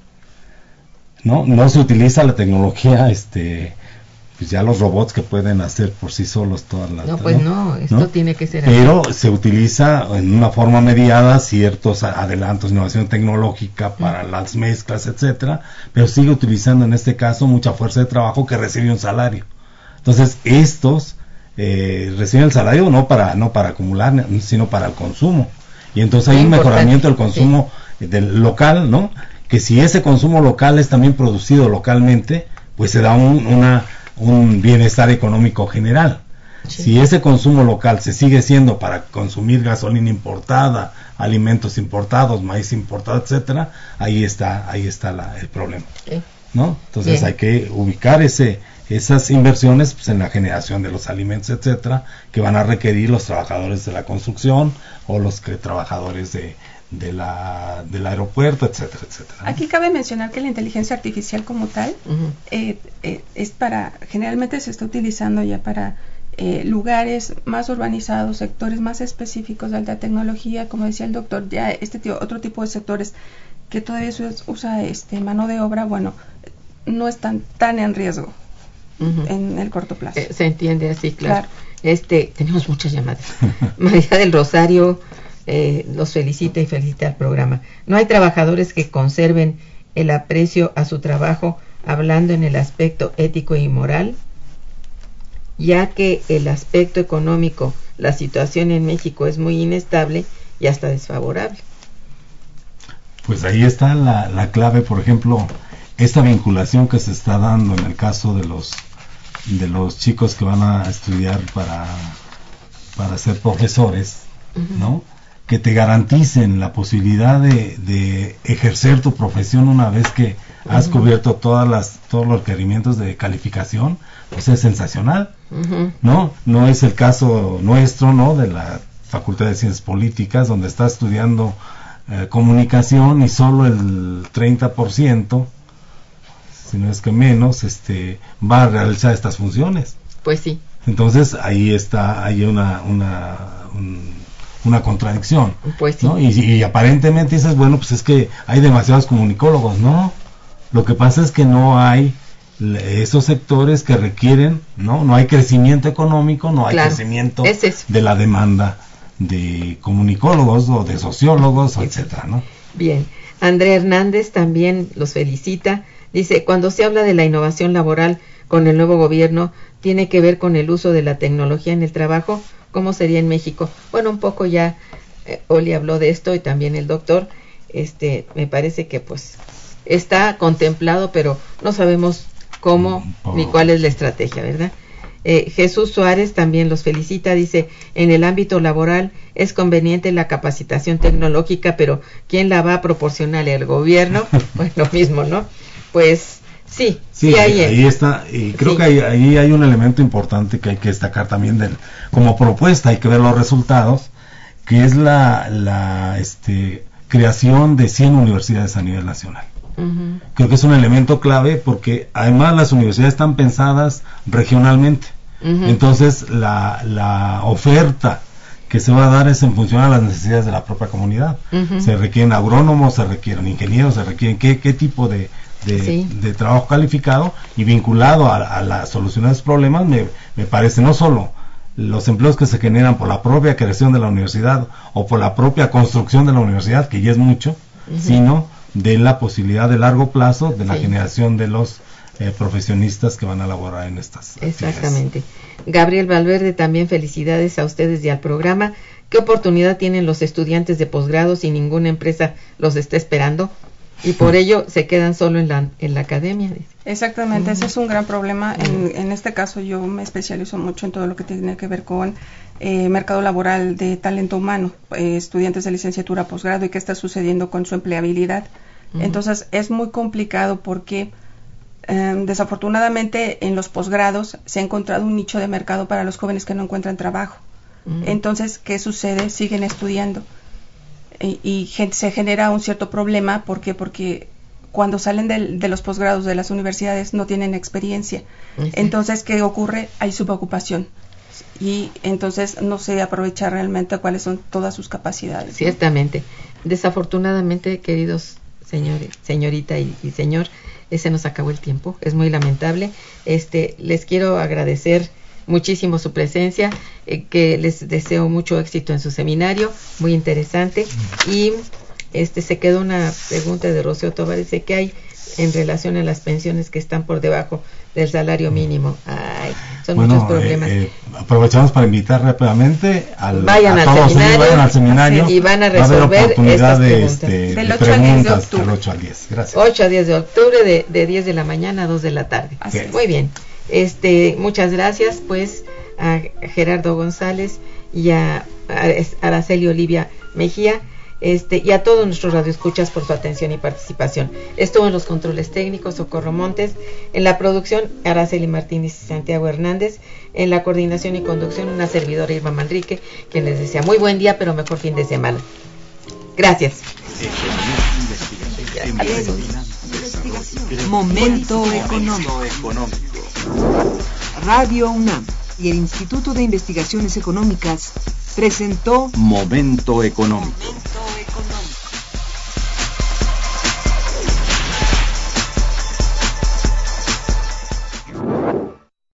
No, no se utiliza la tecnología, este, pues ya los robots que pueden hacer por sí solos todas las. No, pues no, no esto ¿no? tiene que ser. Pero así. Se utiliza en una forma mediada ciertos adelantos, innovación tecnológica para uh-huh. las mezclas, etcétera, pero sigue utilizando en este caso mucha fuerza de trabajo que recibe un salario. Entonces estos eh, reciben el salario no para no para acumular, sino para el consumo. Y entonces hay Muy un importante. mejoramiento del consumo sí. del local, ¿no? Que si ese consumo local es también producido localmente, pues se da un, una, un bienestar económico general. Sí. Si ese consumo local se sigue siendo para consumir gasolina importada, alimentos importados, maíz importado, etcétera, ahí está, ahí está la, el problema, sí. ¿no? Entonces Bien. hay que ubicar ese, esas inversiones pues, en la generación de los alimentos, etcétera, que van a requerir los trabajadores de la construcción o los que, trabajadores de de la del aeropuerto, etcétera, etcétera. Aquí cabe mencionar que la inteligencia artificial como tal uh-huh. eh, eh, es para, generalmente se está utilizando ya para eh, lugares más urbanizados, sectores más específicos de alta tecnología, como decía el doctor, ya este tío, otro tipo de sectores que todavía usa, usa este mano de obra, bueno, no están tan en riesgo uh-huh. en el corto plazo. Eh, se entiende así, claro. claro. Este, tenemos muchas llamadas. María del Rosario Eh, los felicita y felicita al programa. No hay trabajadores que conserven el aprecio a su trabajo hablando en el aspecto ético y moral, ya que el aspecto económico, la situación en México es muy inestable y hasta desfavorable. Pues ahí está la, la clave, por ejemplo, esta vinculación que se está dando en el caso de los de los chicos que van a estudiar para para ser profesores, uh-huh. ¿no? Que te garanticen la posibilidad de, de ejercer tu profesión una vez que uh-huh. has cubierto todas las todos los requerimientos de calificación, pues es sensacional, uh-huh. ¿no? No es el caso nuestro, ¿no? De la Facultad de Ciencias Políticas, donde está estudiando eh, comunicación y solo el treinta por ciento, si no es que menos, este va a realizar estas funciones. Pues sí. Entonces ahí está, hay una una un, una contradicción, pues sí. ¿no? Y, y aparentemente dices, bueno, pues es que hay demasiados comunicólogos, ¿no? Lo que pasa es que no hay esos sectores que requieren, no no hay crecimiento económico, no hay claro, crecimiento es eso. de la demanda de comunicólogos o de sociólogos, o etcétera, ¿no? Bien, Andrea Hernández también los felicita, dice, cuando se habla de la innovación laboral con el nuevo gobierno, tiene que ver con el uso de la tecnología en el trabajo, ¿cómo sería en México? Bueno, un poco ya eh, Oli habló de esto y también el doctor, este, me parece que pues está contemplado, pero no sabemos cómo oh. ni cuál es la estrategia, ¿verdad? Eh, Jesús Suárez también los felicita, dice, en el ámbito laboral es conveniente la capacitación tecnológica, pero ¿quién la va a proporcionar? ¿El gobierno? Pues lo mismo, ¿no? Pues sí, sí, sí hay, ahí está, y creo sí. que ahí, ahí hay un elemento importante que hay que destacar también del, como propuesta, hay que ver los resultados, que es la, la este, creación de cien universidades a nivel nacional. Uh-huh. Creo que es un elemento clave porque además las universidades están pensadas regionalmente. Uh-huh. Entonces la, la oferta que se va a dar es en función a las necesidades de la propia comunidad. Uh-huh. Se requieren agrónomos, se requieren ingenieros, se requieren qué, qué tipo de, de, sí. de trabajo calificado y vinculado a, a la solución de los problemas. Me, me parece no solo los empleos que se generan por la propia creación de la universidad o por la propia construcción de la universidad, que ya es mucho, uh-huh. sino de la posibilidad de largo plazo de la sí. generación de los eh, profesionistas que van a laborar en estas exactamente. Actividades. Gabriel Valverde, también felicidades a ustedes y al programa. ¿Qué oportunidad tienen los estudiantes de posgrado si ninguna empresa los está esperando? Y por ello se quedan solo en la, en la academia. Exactamente, uh-huh. ese es un gran problema. En, en este caso yo me especializo mucho en todo lo que tiene que ver con eh, mercado laboral de talento humano, eh, estudiantes de licenciatura, posgrado y qué está sucediendo con su empleabilidad. Uh-huh. Entonces es muy complicado porque eh, desafortunadamente en los posgrados se ha encontrado un nicho de mercado para los jóvenes que no encuentran trabajo. Uh-huh. Entonces, ¿qué sucede? Siguen estudiando. Y, y se genera un cierto problema, ¿por qué? Porque cuando salen de, de los posgrados de las universidades no tienen experiencia. Uh-huh. Entonces, ¿qué ocurre? Hay subocupación. Y entonces no se aprovecha realmente cuáles son todas sus capacidades. Ciertamente. ¿No? Desafortunadamente, queridos señores, señorita y, y señor, ese nos acabó el tiempo. Es muy lamentable. Este, les quiero agradecer muchísimo su presencia, eh, que les deseo mucho éxito en su seminario, muy interesante. Y este se quedó una pregunta de Rocío Tobar, dice ¿qué hay en relación a las pensiones que están por debajo del salario mínimo? Ay, son bueno, muchos problemas. Eh, eh, aprovechamos para invitar rápidamente al, vayan, a al todos seminario, ellos, vayan al seminario y van a resolver va a estas de, preguntas. Este, del de ocho al diez de octubre. Del ocho al diez, gracias. ocho a diez de octubre, de, de diez de la mañana a dos de la tarde. Así muy bien. Este, muchas gracias pues a Gerardo González y a Araceli Olivia Mejía, este, y a todos nuestros radioescuchas por su atención y participación. Estuvo en los controles técnicos Socorro Montes, en la producción Araceli Martínez y Santiago Hernández, en la coordinación y conducción una servidora Irma Manrique, quien les desea muy buen día, pero mejor fin de semana. Gracias. Momento económico. Radio UNAM y el Instituto de Investigaciones Económicas presentó Momento económico.